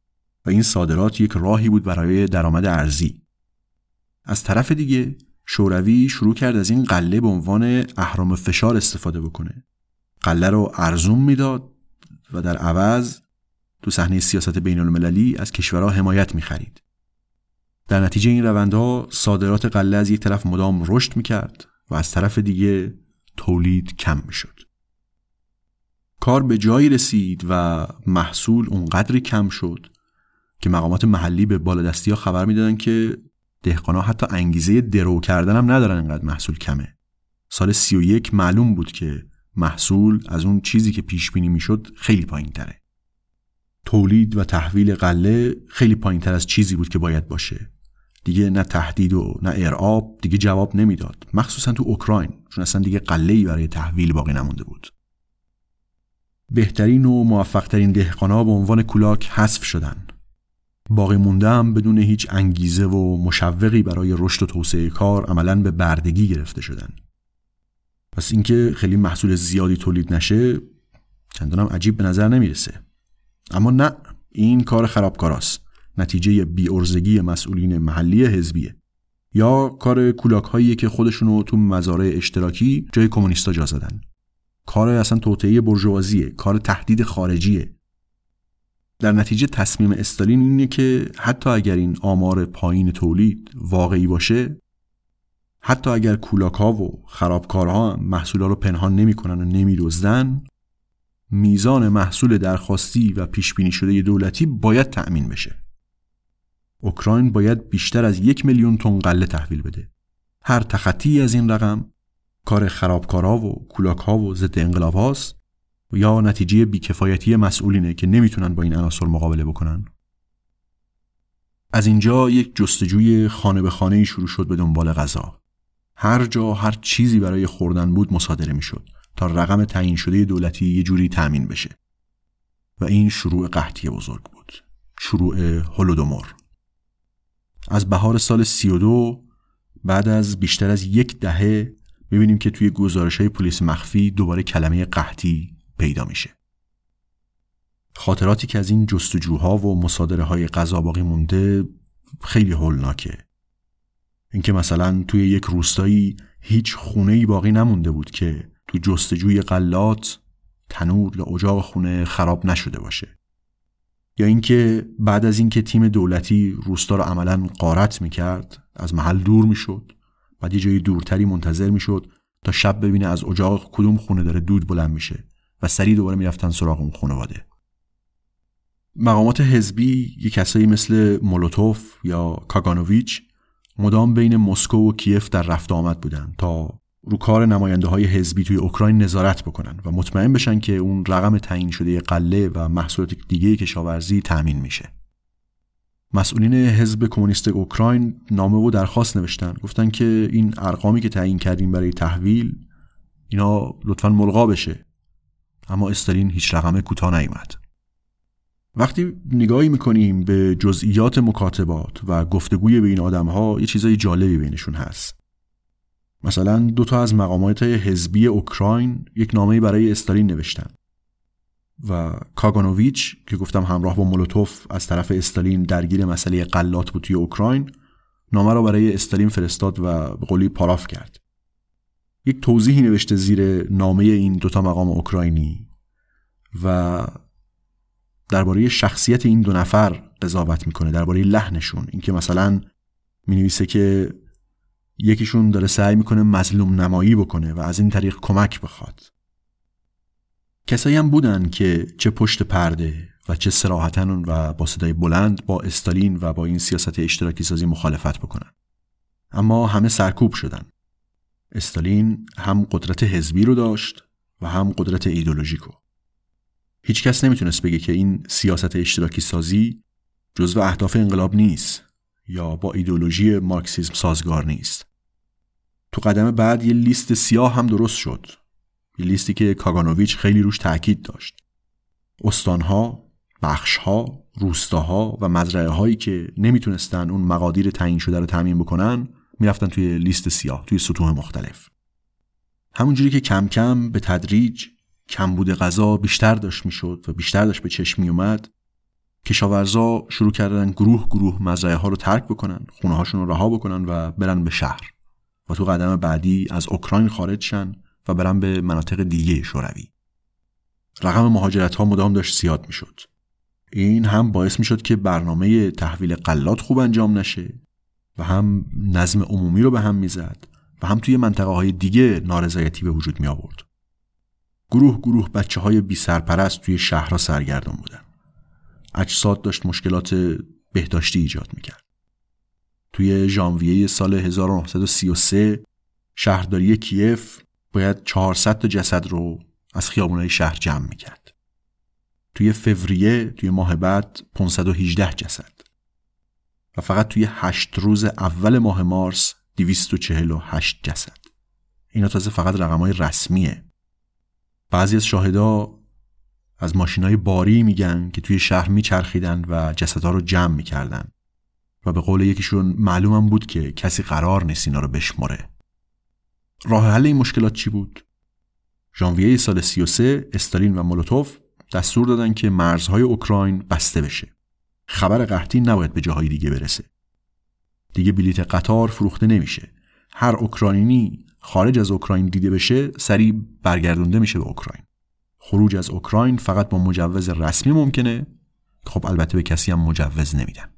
و این صادرات یک راهی بود برای درآمد ارزی. از طرف دیگه شوروی شروع کرد از این غله به عنوان اهرم فشار استفاده بکنه. غله رو ارزون میداد و در عوض تو صحنه سیاست بین المللی از کشورها حمایت می‌خرید. در نتیجه این روندها صادرات غله از یک طرف مدام رشد می‌کرد و از طرف دیگه تولید کم می‌شد. کار به جایی رسید و محصول اونقدری کم شد که مقامات محلی به بالادستی‌ها خبر می‌دادن که دهقان‌ها حتی انگیزه درو کردن هم ندارن، انقدر محصول کمه. سال 31 معلوم بود که محصول از اون چیزی که پیش بینی می‌شد خیلی پایین‌تره. تولید و تحویل غله خیلی پایین‌تر از چیزی بود که باید باشه. دیگه نه تهدید و نه ارعاب دیگه جواب نمیداد، مخصوصا تو اوکراین، چون اصلا دیگه غله‌ای برای تحویل باقی نمونده بود. بهترین و موفق‌ترین دهقان‌ها به عنوان کولاک حذف شدن. باقی مونده هم بدون هیچ انگیزه و مشوقی برای رشد و توسعه کار عملاً به بردگی گرفته شدن. پس اینکه خیلی محصول زیادی تولید نشه چندان هم عجیب به نظر نمیرسه. اما نه، این کار خرابکاراست، نتیجه بی‌عرضگی مسئولین محلی حزبیه، یا کار کولاک‌هاییه که خودشونو تو مزارع اشتراکی جای کمونیستا جا زدن. کار اصلا توطئه برجوازیه، کار تهدید خارجیه. در نتیجه تصمیم استالین اینه که حتی اگر این آمار پایین تولید واقعی باشه، حتی اگر کولاک‌ها و خرابکارها محصولا رو پنهان نمی‌کنن و نمی‌دزدن، میزان محصول درخواستی و پیش بینی شده دولتی باید تأمین بشه. اوکراین باید بیشتر از 1,000,000 تن غله تحویل بده. هر تخطی از این رقم کار خرابکارها و کولاک‌ها و ضد انقلاب هاست یا نتیجه بیکفایتی مسئولینه که نمیتونن با این عناصر مقابله بکنن. از اینجا یک جستجوی خانه به خانه‌ای شروع شد به دنبال غذا. هر جا هر چیزی برای خوردن بود مصادره میشد تا رقم تعیین شده دولتی یه جوری تامین بشه. و این شروع قحطی بزرگ بود. شروع هولودومور. از بهار سال 32 بعد از بیشتر از 10 دهه می‌بینیم که توی گزارش‌های پلیس مخفی دوباره کلمه قحطی پیدا میشه. خاطراتی که از این جستجوها و مصادره‌های غذا باقی مونده خیلی هولناکه. اینکه مثلا توی یک روستایی هیچ خونه‌ای باقی نمونده بود که تو جستجوی غلات تنور یا اجاق خونه خراب نشده باشه. یا اینکه بعد از اینکه تیم دولتی روستا رو عملاً غارت میکرد از محل دور میشد، بعد یه جای دورتری منتظر میشد تا شب ببینه از اجاق کدوم خونه داره دود بلند میشه و سریع دوباره میرفتن سراغ اون خانواده. مقامات حزبی یک کسایی مثل مولوتوف یا کاگانوویچ مدام بین مسکو و کیف در رفت آمد بودن تا رو کار نماینده‌های حزبی توی اوکراین نظارت بکنن و مطمئن بشن که اون رقم تعیین شده غله و محصولات دیگه کشاورزی تامین میشه. مسئولین حزب کمونیست اوکراین نامه و درخواست نوشتن، گفتن که این ارقامی که تعیین کردیم برای تحویل اینا لطفاً ملغا بشه. اما استالین هیچ رقم کوتاه نیامد. وقتی نگاهی میکنیم به جزئیات مکاتبات و گفتگوی بین آدم‌ها، یه چیزای جالبی بینشون هست. مثلا 2 از مقامات حزبی اوکراین یک نامه‌ای برای استالین نوشتن و کاگانوویچ که گفتم همراه با مولوتوف از طرف استالین درگیر مسئله غلات بود توی اوکراین، نامه رو برای استالین فرستاد و به قولی پاراف کرد. یک توضیحی نوشته زیر نامه این 2 مقام اوکراینی و درباره شخصیت این 2 نفر قضاوت میکنه، درباره لحنشون. اینکه مثلا مینویسه که یکیشون داره سعی میکنه مظلوم نمایی بکنه و از این طریق کمک بخواد. کسایی هم بودن که چه پشت پرده و چه صراحتاً و با صدای بلند با استالین و با این سیاست اشتراکی سازی مخالفت بکنن، اما همه سرکوب شدن. استالین هم قدرت حزبی رو داشت و هم قدرت ایدئولوژیکو. هیچ کس نمیتونست بگه که این سیاست اشتراکی سازی جزو اهداف انقلاب نیست یا با ایدئولوژی مارکسیسم سازگار نیست. تو قدم بعد یه لیست سیاه هم درست شد، یه لیستی که کاگانوویچ خیلی روش تاکید داشت. استانها، بخشها، روستاها و مزرعه‌هایی که نمیتونستن اون مقادیر تعیین شده رو تامین بکنن میرفتن توی لیست سیاه، توی سطوح مختلف. همونجوری که کم کم به تدریج کمبود غذا بیشتر داشت میشد و بیشتر داشت به چشم می اومد، کشاورزا شروع کردن گروه گروه مزرعه ها رو ترک بکنن، خونه هاشون رو رها بکنن و برن به شهر و تو قدم بعدی از اوکراین خارج شن و برن به مناطق دیگه شوروی. رقم مهاجرت ها مدام داشت زیاد میشد. این هم باعث میشد که برنامه تحویل غلات خوب انجام نشه و هم نظم عمومی رو به هم میزد و هم توی منطقه های دیگه نارضایتی به وجود می آورد. گروه گروه بچه های بی سرپرست توی شهرها سرگردان بودن. اجساد داشت مشکلات بهداشتی ایجاد میکرد. توی ژانویه سال 1933 شهرداری کیف باید 400 تا جسد رو از خیابونای شهر جمع میکرد. توی فوریه، توی ماه بعد 518 جسد و فقط توی 8 روز اول ماه مارس 248 جسد. اینا تازه فقط رقمای رسمیه. بعضی از شاهدا از ماشینای باری میگن که توی شهر میچرخیدن و جسدها رو جمع میکردن و به قول یکیشون معلومم بود که کسی قرار نیست اینا رو بشمره. راه حل این مشکلات چی بود؟ ژانویه سال 33 استالین و مولوتوف دستور دادن که مرزهای اوکراین بسته بشه. خبر قحطی نباید به جاهای دیگه برسه. دیگه بلیت قطار فروخته نمیشه. هر اوکراینی خارج از اوکراین دیده بشه سریع برگردونده میشه به اوکراین. خروج از اوکراین فقط با مجوز رسمی ممکنه. خب البته به کسی هم مجوز نمیدن.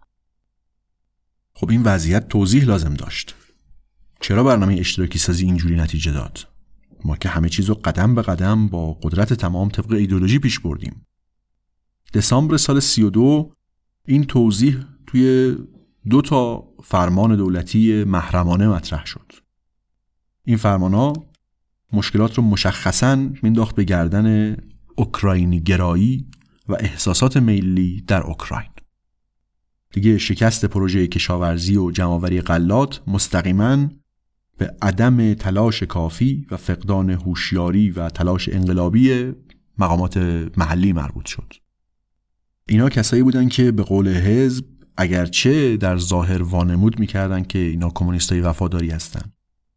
خب این وضعیت توضیح لازم داشت. چرا برنامه اشتراکی سازی اینجوری نتیجه داد؟ ما که همه چیزو قدم به قدم با قدرت تمام طبق ایدئولوژی پیش بردیم. دسامبر سال 32 این توضیح توی 2 تا فرمان دولتی محرمانه مطرح شد. این فرمان‌ها مشکلات رو مشخصاً مینداخت به گردن اوکراینی گرایی و احساسات میلی در اوکراین. دیگه شکست پروژه کشاورزی و جمع‌آوری غلات مستقیماً به عدم تلاش کافی و فقدان هوشیاری و تلاش انقلابی مقامات محلی مربوط شد. اینا کسایی بودن که به قول حزب اگرچه در ظاهر وانمود میکردن که اینا کمونیستای وفاداری هستن،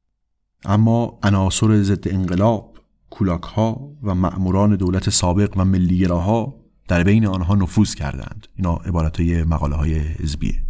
اما عناصر ضد انقلاب، کولاک‌ها و مأموران دولت سابق و ملی‌گراها در بین آنها نفوذ کردند. اینا عبارتای مقاله‌های حزبیه.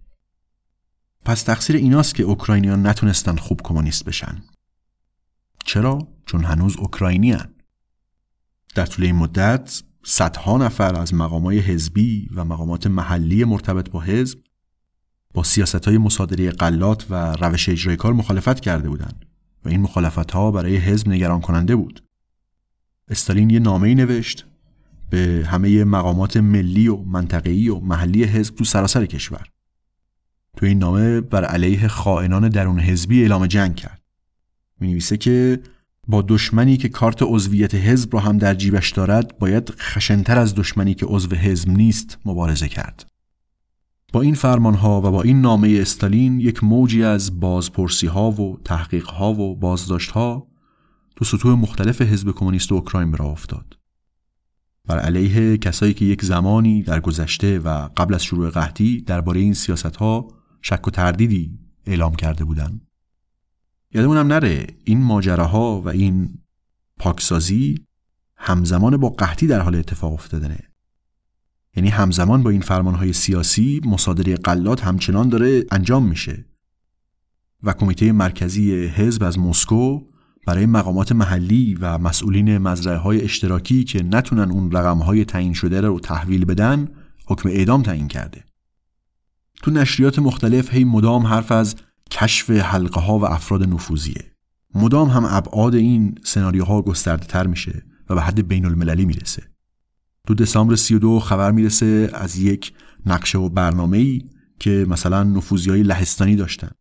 پس تقصیر ایناست که اوکراینیان نتونستن خوب کمونیست بشن. چرا؟ چون هنوز اوکراینی هن. در طول این مدت صدها نفر از مقامات حزبی و مقامات محلی مرتبط با حزب با سیاست‌های مصادره غلات و روش اجرای کار مخالفت کرده بودند و این مخالفت‌ها برای حزب نگران کننده بود. استالین یه نامه‌ای نوشت به همه مقامات ملی و منطقه‌ای و محلی حزب تو سراسر کشور. تو این نامه بر علیه خائنان درون حزبی اعلام جنگ کرد. می‌نویسه که با دشمنی که کارت عضویت حزب را هم در جیبش دارد باید خشن‌تر از دشمنی که عضو حزب نیست مبارزه کرد. با این فرمانها و با این نامه استالین یک موجی از بازپرسی‌ها و تحقیق‌ها و بازداشت‌ها تو سطوح مختلف حزب کمونیست اوکراین راه افتاد. بر علیه کسایی که یک زمانی در گذشته و قبل از شروع قحطی درباره این سیاست‌ها شک و تردیدی اعلام کرده بودند. یادمونم نره این ماجراها و این پاکسازی همزمان با قحطی در حال اتفاق افتادنه. یعنی همزمان با این فرمانهای سیاسی مصادره غلات همچنان داره انجام میشه و کمیته مرکزی حزب از مسکو برای مقامات محلی و مسئولین مزرعه‌های اشتراکی که نتونن اون رقم‌های تعیین شده رو تحویل بدن حکم اعدام تعیین کرده. تو نشریات مختلف هی مدام حرف از کشف حلقه‌ها و افراد نفوذیه. مدام هم ابعاد این سناریوها گسترده تر میشه و به حد بین المللی میرسه. تو دسامبر 32 خبر میرسه از یک نقشه و برنامه‌ای که مثلا نفوذیای لهستانی داشتن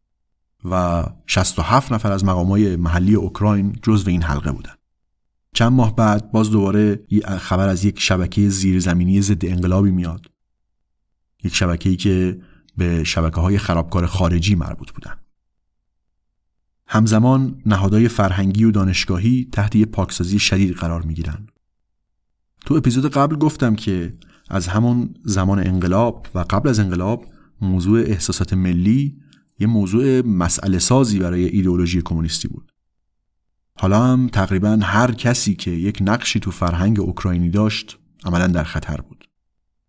و 67 نفر از مقامات محلی اوکراین جزو این حلقه بودن. چند ماه بعد باز دوباره خبر از یک شبکه زیرزمینی ضد انقلابی میاد. یک شبکه‌ای که به شبکه‌های خرابکار خارجی مربوط بودن. همزمان نهادهای فرهنگی و دانشگاهی تحت یک پاکسازی شدید قرار میگیرن. تو اپیزود قبل گفتم که از همون زمان انقلاب و قبل از انقلاب موضوع احساسات ملی یه موضوع مسئله سازی برای ایدئولوژی کمونیستی بود. حالا هم تقریباً هر کسی که یک نقشی تو فرهنگ اوکراینی داشت عملاً در خطر بود.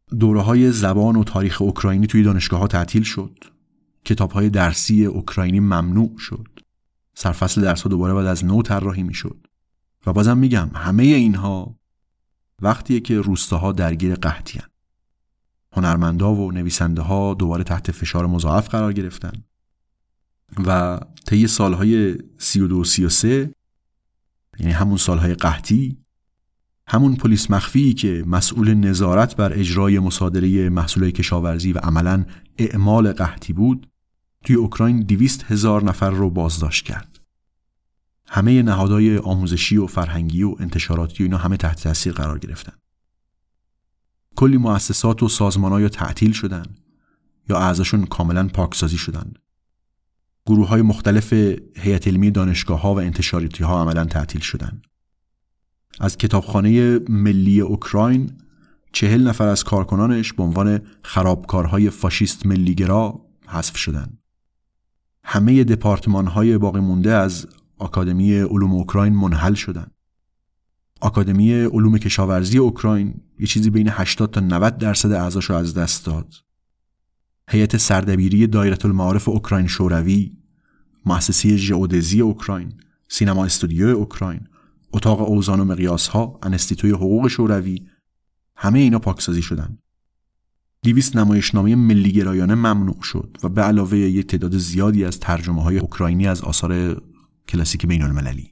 دوره‌های زبان و تاریخ اوکراینی توی دانشگاه‌ها تعطیل شد. کتاب‌های درسی اوکراینی ممنوع شد. سرفصل درس‌ها دوباره باید از نو طراحی می‌شد. و بازم میگم همه اینها وقتیه که روستاها درگیر قحطی هستند. هنرمندا و نویسنده‌ها دوباره تحت فشار مضاعف قرار گرفتن و طی سالهای 32 و 33 یعنی همون سالهای قحطی، همون پلیس مخفی که مسئول نظارت بر اجرای مصادره محصولات کشاورزی و عملاً اعمال قحطی بود، توی اوکراین 200,000 نفر رو بازداشت کرد. همه نهادهای آموزشی و فرهنگی و انتشاراتی و اینا همه تحت تاثیر قرار گرفتن. کلی مؤسسات و سازمان‌ها یا تعطیل شدن یا اعضاشون کاملاً پاکسازی شدن. گروه‌های مختلف هیئت علمی دانشگاه‌ها و انتشاراتی‌ها عملاً تعطیل شدن. از کتابخانه ملی اوکراین 40 نفر از کارکنانش به عنوان خرابکارهای فاشیست ملیگرا حذف شدند. همه دپارتمان‌های باقی مونده از آکادمی علوم اوکراین منحل شدند. آکادمی علوم کشاورزی اوکراین یه چیزی بین 80 تا 90% اعضاشو از دست داد. هیئت سردبیری دایره المعارف اوکراین شوروی، مؤسسه ژئودزی اوکراین، سینما استودیو اوکراین، اتاق اوزان و مقیاس‌ها، انستیتوی حقوق شوروی، همه اینا پاکسازی شدن. 200 نمایشنامه ملیگرایانه ممنوع شد و به علاوه یک تعداد زیادی از ترجمه‌های اوکراینی از آثار کلاسیک بین‌المللی.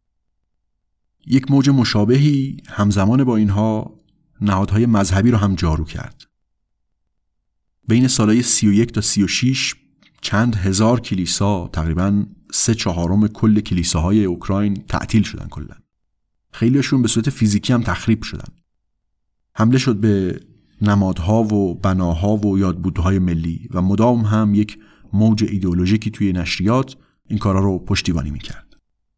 یک موج مشابهی همزمان با اینها نهادهای مذهبی رو هم جارو کرد. بین سالهای 31 تا 36 چند هزار کلیسا، تقریباً 3/4 کل کلیساهای اوکراین تعطیل شدن کلاً. خیلیشون به صورت فیزیکی هم تخریب شدن. حمله شد به نمادها و بناها و یادبودهای ملی و مدام هم یک موج ایدئولوژیکی توی نشریات این کارا رو پشتیبانی میکرد.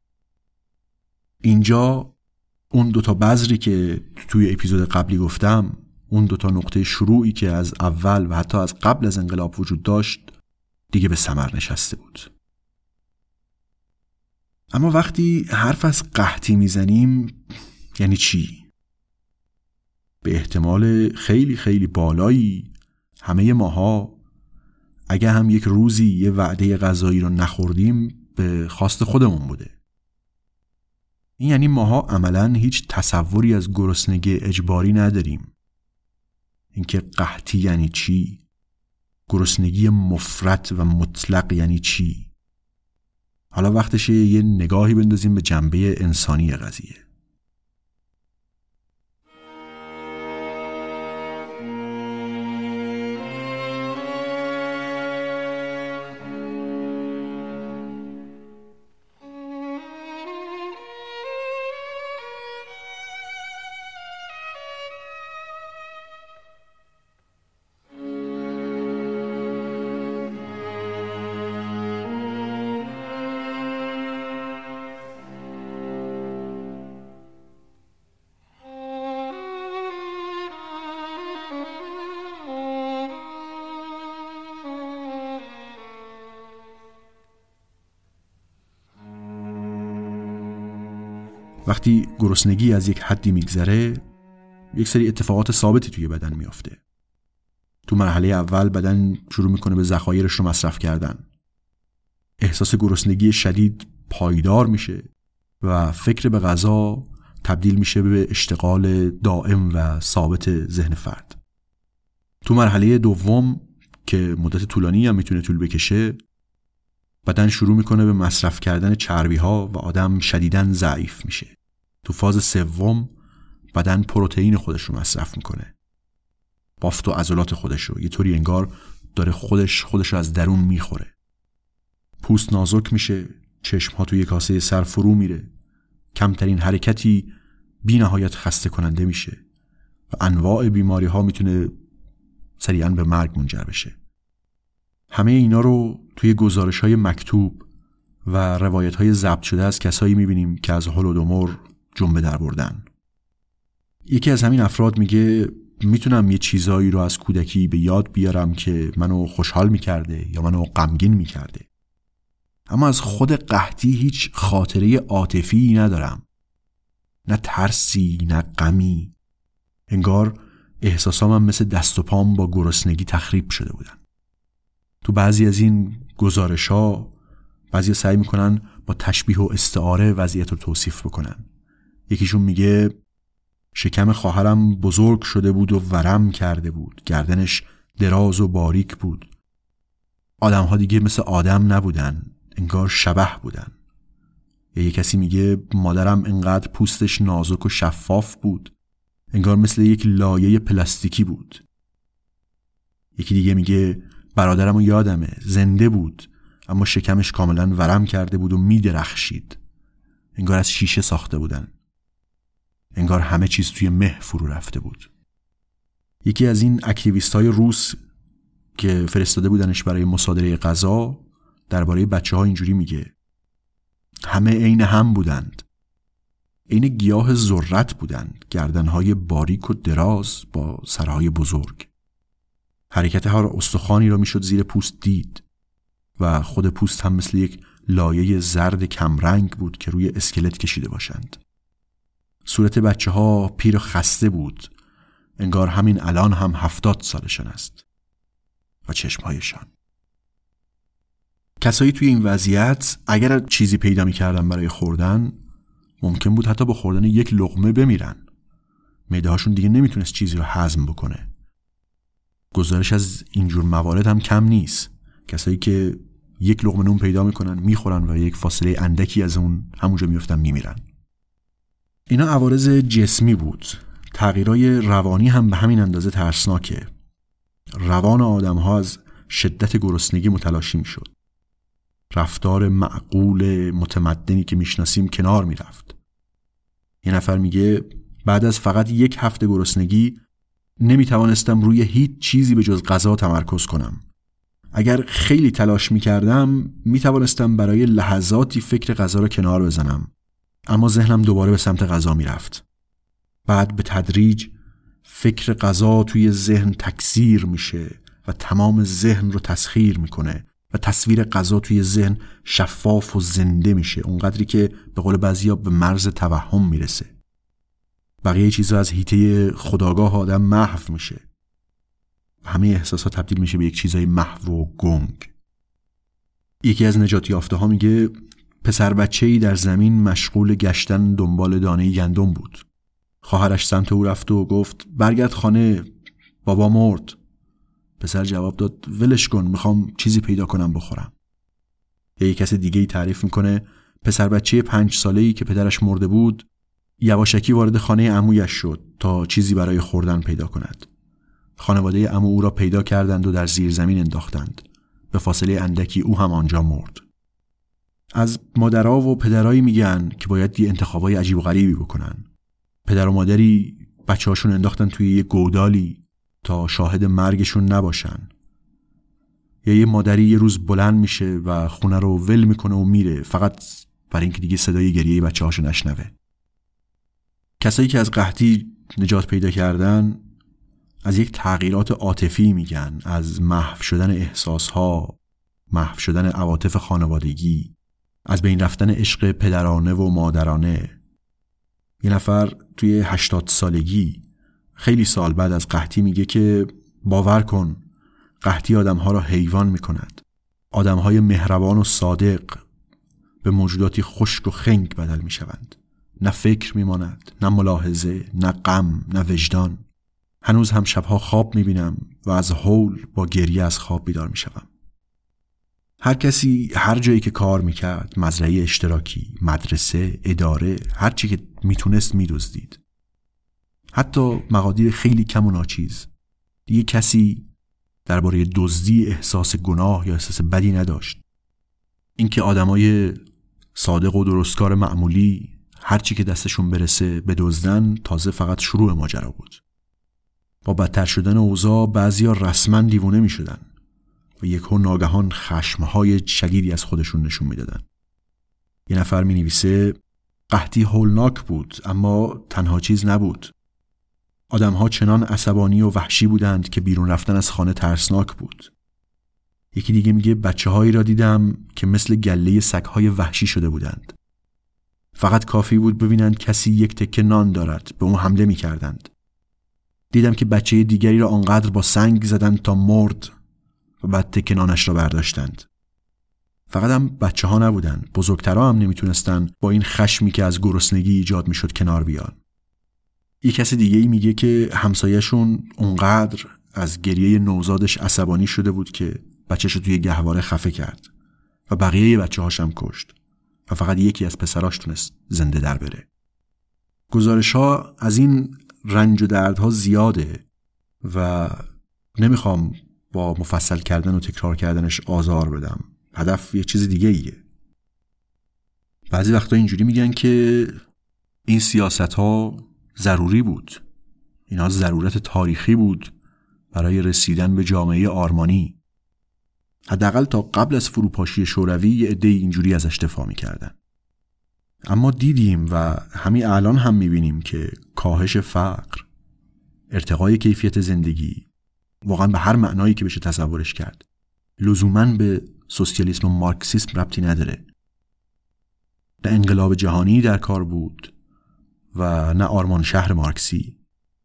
اینجا اون دوتا بذری که توی اپیزود قبلی گفتم، اون دوتا نقطه شروعی که از اول و حتی از قبل از انقلاب وجود داشت دیگه به ثمر نشسته بود. اما وقتی حرف از قحطی میزنیم یعنی چی؟ به احتمال خیلی خیلی بالایی همه ماها اگه هم یک روزی یه وعده غذایی رو نخوردیم به خواست خودمون بوده. این یعنی ماها عملاً هیچ تصوری از گرسنگی اجباری نداریم. اینکه قحطی یعنی چی؟ گرسنگی مفرط و مطلق یعنی چی؟ حالا وقتشه یه نگاهی بندازیم به جنبه انسانی قضیه. وقتی گرسنگی از یک حدی میگذره یک سری اتفاقات ثابتی توی بدن میافته. تو مرحله اول بدن شروع میکنه به ذخایرش رو مصرف کردن. احساس گرسنگی شدید پایدار میشه و فکر به غذا تبدیل میشه به اشتغال دائم و ثابت ذهن فرد. تو مرحله دوم که مدت طولانی هم میتونه طول بکشه، بدن شروع میکنه به مصرف کردن چربی ها و آدم شدیداً ضعیف میشه. تو فاز سوم بدن پروتئین خودش رو مصرف میکنه. بافت و عضلات خودش رو، یه طوری انگار داره خودش رو از درون میخوره. پوست نازک میشه، چشم ها توی کاسه سر فرو میره. کمترین حرکتی بی نهایت خسته کننده میشه و انواع بیماری ها میتونه سریعاً به مرگ منجر بشه. همه اینا رو توی گزارش‌های مکتوب و روایت‌های ضبط شده از کسایی می‌بینیم که از هولودومور جنبه در بردن. یکی از همین افراد میگه میتونم یه چیزایی رو از کودکی به یاد بیارم که منو خوشحال می‌کرده یا منو غمگین می‌کرده. اما از خود قحطی هیچ خاطره عاطفی ندارم. نه ترسی، نه غمی. انگار احساسام هم مثل دست و پام با گرسنگی تخریب شده بودن. تو بعضی از این گزارش‌ها بعضیا سعی میکنن با تشبیه و استعاره وضعیت رو توصیف بکنن. یکیشون میگه شکم خواهرم بزرگ شده بود و ورم کرده بود، گردنش دراز و باریک بود. آدم‌ها دیگه مثل آدم نبودن، انگار شبح بودن. یا یک کسی میگه مادرم انقدر پوستش نازک و شفاف بود، انگار مثل یک لایه پلاستیکی بود. یکی دیگه میگه برادرم رو یادمه، زنده بود اما شکمش کاملا ورم کرده بود و میدرخشید، انگار از شیشه ساخته بودن، انگار همه چیز توی مه فرو رفته بود. یکی از این اکتیویست‌های روس که فرستاده بودنش برای مصادره غذا درباره بچه‌ها اینجوری میگه همه عین هم بودند، عین گیاه ذرت بودند، گردنهای باریک و دراز با سرهای بزرگ. حرکت هر استخوانی را میشد زیر پوست دید و خود پوست هم مثل یک لایه زرد کمرنگ بود که روی اسکلت کشیده باشند. صورت بچه‌ها پیر و خسته بود، انگار همین الان هم 70 سالشان است. و چشمهایشان. کسایی توی این وضعیت اگر چیزی پیدا می‌کردن برای خوردن ممکن بود حتی با خوردن یک لقمه بمیرن. معده‌هاشون دیگه نمیتونست چیزی رو هضم بکنه. گزارش از اینجور موارد هم کم نیست. کسایی که یک لقمه نون پیدا میکنن میخورن و یک فاصله اندکی از اون همونجا میفتن میمیرن. اینا عوارض جسمی بود. تغییرای روانی هم به همین اندازه ترسناکه. روان آدم‌ها از شدت گرسنگی متلاشی میشد. رفتار معقول متمدنی که میشناسیم کنار میرفت. یه نفر میگه بعد از فقط یک هفته گرسنگی نمیتوانستم روی هیچ چیزی به جز غذا تمرکز کنم. اگر خیلی تلاش میکردم میتوانستم برای لحظاتی فکر غذا را کنار بزنم، اما ذهنم دوباره به سمت غذا میرفت. بعد به تدریج فکر غذا توی ذهن تکثیر میشه و تمام ذهن رو تسخیر میکنه و تصویر غذا توی ذهن شفاف و زنده میشه، اونقدری که به قول بعضیا به مرز توهم میرسه. بقیه چیزا از حیطه خودآگاه آدم محو میشه. همه احساسات تبدیل میشه به یک چیزای محو و گنگ. یکی از نجات یافته ها میگه پسر بچه‌ای در زمین مشغول گشتن دنبال دانه گندم بود. خواهرش سمت او رفت و گفت برگرد خانه، بابا مرد. پسر جواب داد ولش کن، میخوام چیزی پیدا کنم بخورم. یک کس دیگه‌ای تعریف میکنه پسر بچه 5 ساله‌ای که پدرش مرده بود یواشکی وارد خانه عمویش شد تا چیزی برای خوردن پیدا کند. خانواده عمو او را پیدا کردند و در زیر زمین انداختند. به فاصله اندکی او هم آنجا مرد. از مادرها و پدرایی میگن که باید یه انتخابای عجیب و غریبی بکنن. پدر و مادری بچه‌هاشون انداختن توی یه گودالی تا شاهد مرگشون نباشن. یا یه مادری یه روز بلند میشه و خونه رو ول میکنه و میره فقط برای اینکه دیگه صدای گریه بچه‌هاشو نشنوه. کسایی که از قحطی نجات پیدا کردن از یک تغییرات عاطفی میگن، از محو شدن احساسها، محو شدن عواطف خانوادگی، از بین رفتن عشق پدرانه و مادرانه. یه نفر توی 80 سالگی خیلی سال بعد از قحطی میگه که باور کن قحطی آدمها را حیوان میکند. آدمهای مهربان و صادق به موجوداتی خشک و خنگ بدل میشوند. نه فکر میماند، نه ملاحظه، نه غم، نه وجدان. هنوز هم شبها خواب میبینم و از هول با گریه از خواب بیدار میشوم. هر کسی هر جایی که کار میکرد، مزرعه اشتراکی، مدرسه، اداره، هر چی که میتونست میدزدید. حتی مقادیر خیلی کم و ناچیز. دیگه کسی درباره دزدی احساس گناه یا احساس بدی نداشت. اینکه آدمای صادق و درستکار معمولی هر چی که دستشون برسه بدزدن تازه فقط شروع ماجرا بود. با بدتر شدن اوضاع بعضیا رسما دیوونه می شدن و یکو ناگهان خشمهای شدیدی از خودشون نشون می دادن. یه نفر می نویسه قحطی هولناک بود اما تنها چیز نبود. آدمها چنان عصبانی و وحشی بودند که بیرون رفتن از خانه ترسناک بود. یکی دیگه میگه بچه‌هایی را دیدم که مثل گله سگ‌های وحشی شده بودند. فقط کافی بود ببینند کسی یک تکه نان دارد به اون حمله می‌کردند. دیدم که بچه دیگری را آنقدر با سنگ زدند تا مرد و بعد تکه نانش را برداشتند. فقط هم بچه ها نبودن، بزرگترها هم نمیتونستن با این خشمی که از گرسنگی ایجاد میشد کنار بیان. یک کس دیگه ای میگه که همسایه‌شون اونقدر از گریه نوزادش عصبانی شده بود که بچه‌شو توی گهواره خفه کرد و بقیه بچه‌هاش هم کشت و فقط یکی از پسراش تونست زنده در بره. گزارش‌ها از این رنج و دردها زیاده و نمیخوام با مفصل کردن و تکرار کردنش آزار بدم. هدف یه چیز دیگه ایه. بعضی وقتا اینجوری میگن که این سیاست‌ها ضروری بود. اینا ضرورت تاریخی بود برای رسیدن به جامعه آرمانی. حداقل تا قبل از فروپاشی شوروی یه عده‌ای اینجوری ازش دفاع می‌کردن. اما دیدیم و همین الان هم می‌بینیم که کاهش فقر، ارتقای کیفیت زندگی، واقعا به هر معنایی که بشه تصورش کرد، لزوماً به سوسیالیسم و مارکسیسم ربطی نداره. نه انقلاب جهانی در کار بود و نه آرمان شهر مارکسی.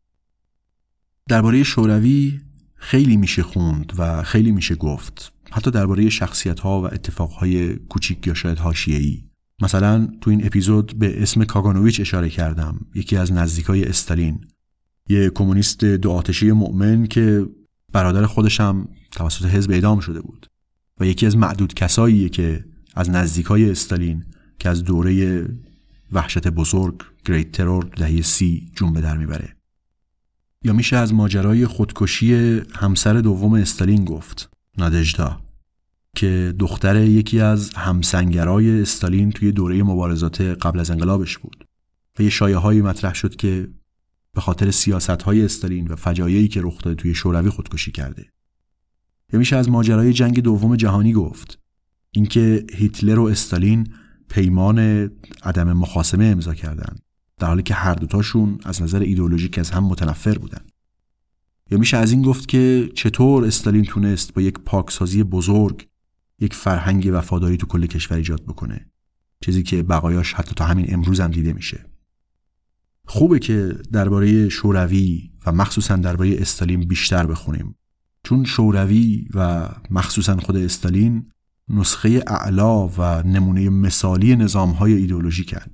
درباره شوروی خیلی میشه خوند و خیلی میشه گفت، حتی درباره شخصیت‌ها و اتفاقهای کوچیک یا شاید حاشیه‌ای. مثلا تو این اپیزود به اسم کاگانویچ اشاره کردم، یکی از نزدیکای استالین، یه کمونیست دو آتشه مؤمن که برادر خودش هم توسط حزب اعدام شده بود و یکی از معدود کساییه که از نزدیکای استالین که از دوره وحشت بزرگ گریت ترور دهه 30 جون به در میبره. یا میشه از ماجرای خودکشی همسر دوم استالین گفت، نادژدا، که دختر یکی از همسنگرای استالین توی دوره مبارزات قبل از انقلابش بود و یه شایعه‌هایی مطرح شد که به خاطر سیاست‌های استالین و فجایعی که رخ داده توی شوروی خودکشی کرده. یا میشه از ماجرای جنگ دوم جهانی گفت، اینکه هیتلر و استالین پیمان عدم مخاصمه امضا کردند در حالی که هر دوتاشون از نظر ایدئولوژیک از هم متنفر بودن. یا میشه از این گفت که چطور استالین تونست با یک پاکسازی بزرگ یک فرهنگ وفاداری تو کل کشور ایجاد بکنه، چیزی که بقایاش حتی تا همین امروز هم دیده میشه. خوبه که درباره شوروی و مخصوصا درباره استالین بیشتر بخونیم، چون شوروی و مخصوصا خود استالین نسخه اعلا و نمونه مثالی نظام‌های ایدئولوژیکن.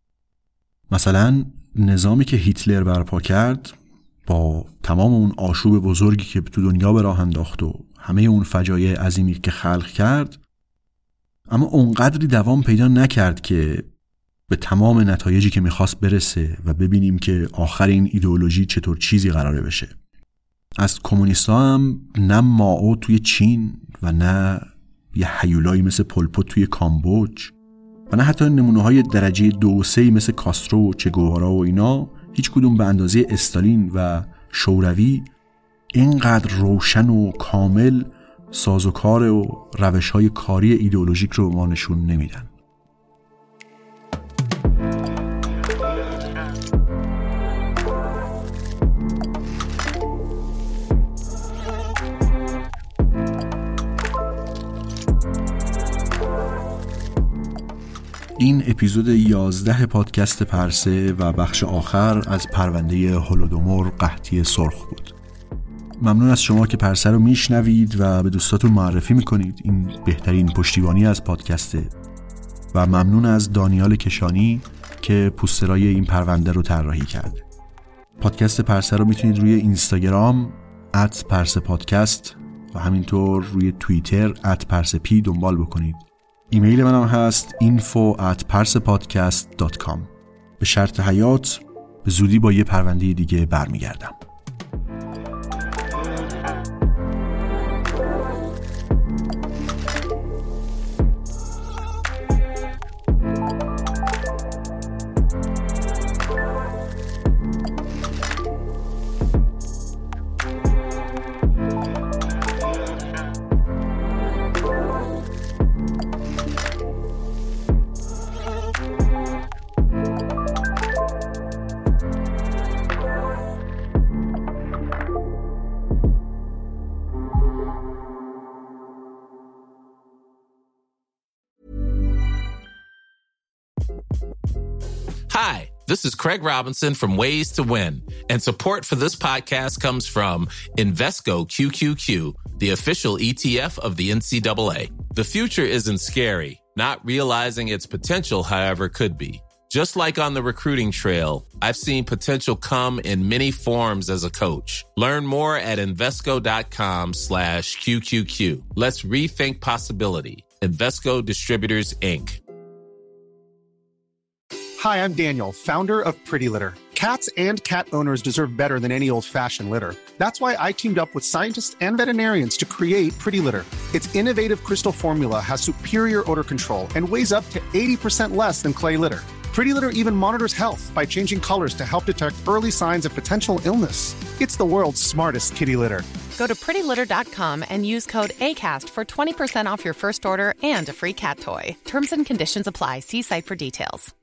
مثلا نظامی که هیتلر برپا کرد با تمام اون آشوب بزرگی که تو دنیا به راه انداخت و همه اون فجایع عظیمی که خلق کرد، اما اونقدری دوام پیدا نکرد که به تمام نتایجی که میخواست برسه و ببینیم که آخر این ایدئولوژی چطور چیزی قراره بشه. از کمونیست‌ها هم نه مائو توی چین و نه یه هیولایی مثل پولپوت توی کامبوج و نه حتی نمونه‌های درجه 2 و 3 مثل کاسترو و چگوارا و اینا، هیچ کدوم به اندازه استالین و شوروی اینقدر روشن و کامل سازوکار و روش‌های کاری ایدئولوژیک رو به ما نشون نمیدن. این اپیزود 11 پادکست پرسه و بخش آخر از پرونده هولودومور قحطی سرخ بود. ممنون از شما که پرسه رو میشنوید و به دوستاتون معرفی میکنید. این بهترین پشتیبانی از پادکسته. و ممنون از دانیال کشانی که پوسترای این پرونده رو طراحی کرد. پادکست پرسه رو میتونید روی اینستاگرام @persepodcast و همینطور روی توییتر @persep دنبال بکنید. ایمیل منم هست info@persepodcast.com. به شرط حیات به زودی با یه پرونده دیگه برمیگردم. Hi, this is Craig Robinson from Ways to Win, and support for this podcast comes from Invesco QQQ, the official ETF of the NCAA. The future isn't scary. Not realizing its potential, however, could be. Just like on the recruiting trail, I've seen potential come in many forms as a coach. Learn more at Invesco.com/QQQ. Let's rethink possibility. Invesco Distributors, Inc. Hi, I'm Daniel, founder of Pretty Litter. Cats and cat owners deserve better than any old-fashioned litter. That's why I teamed up with scientists and veterinarians to create Pretty Litter. Its innovative crystal formula has superior odor control and weighs up to 80% less than clay litter. Pretty Litter even monitors health by changing colors to help detect early signs of potential illness. It's the world's smartest kitty litter. Go to prettylitter.com and use code ACAST for 20% off your first order and a free cat toy. Terms and conditions apply. See site for details.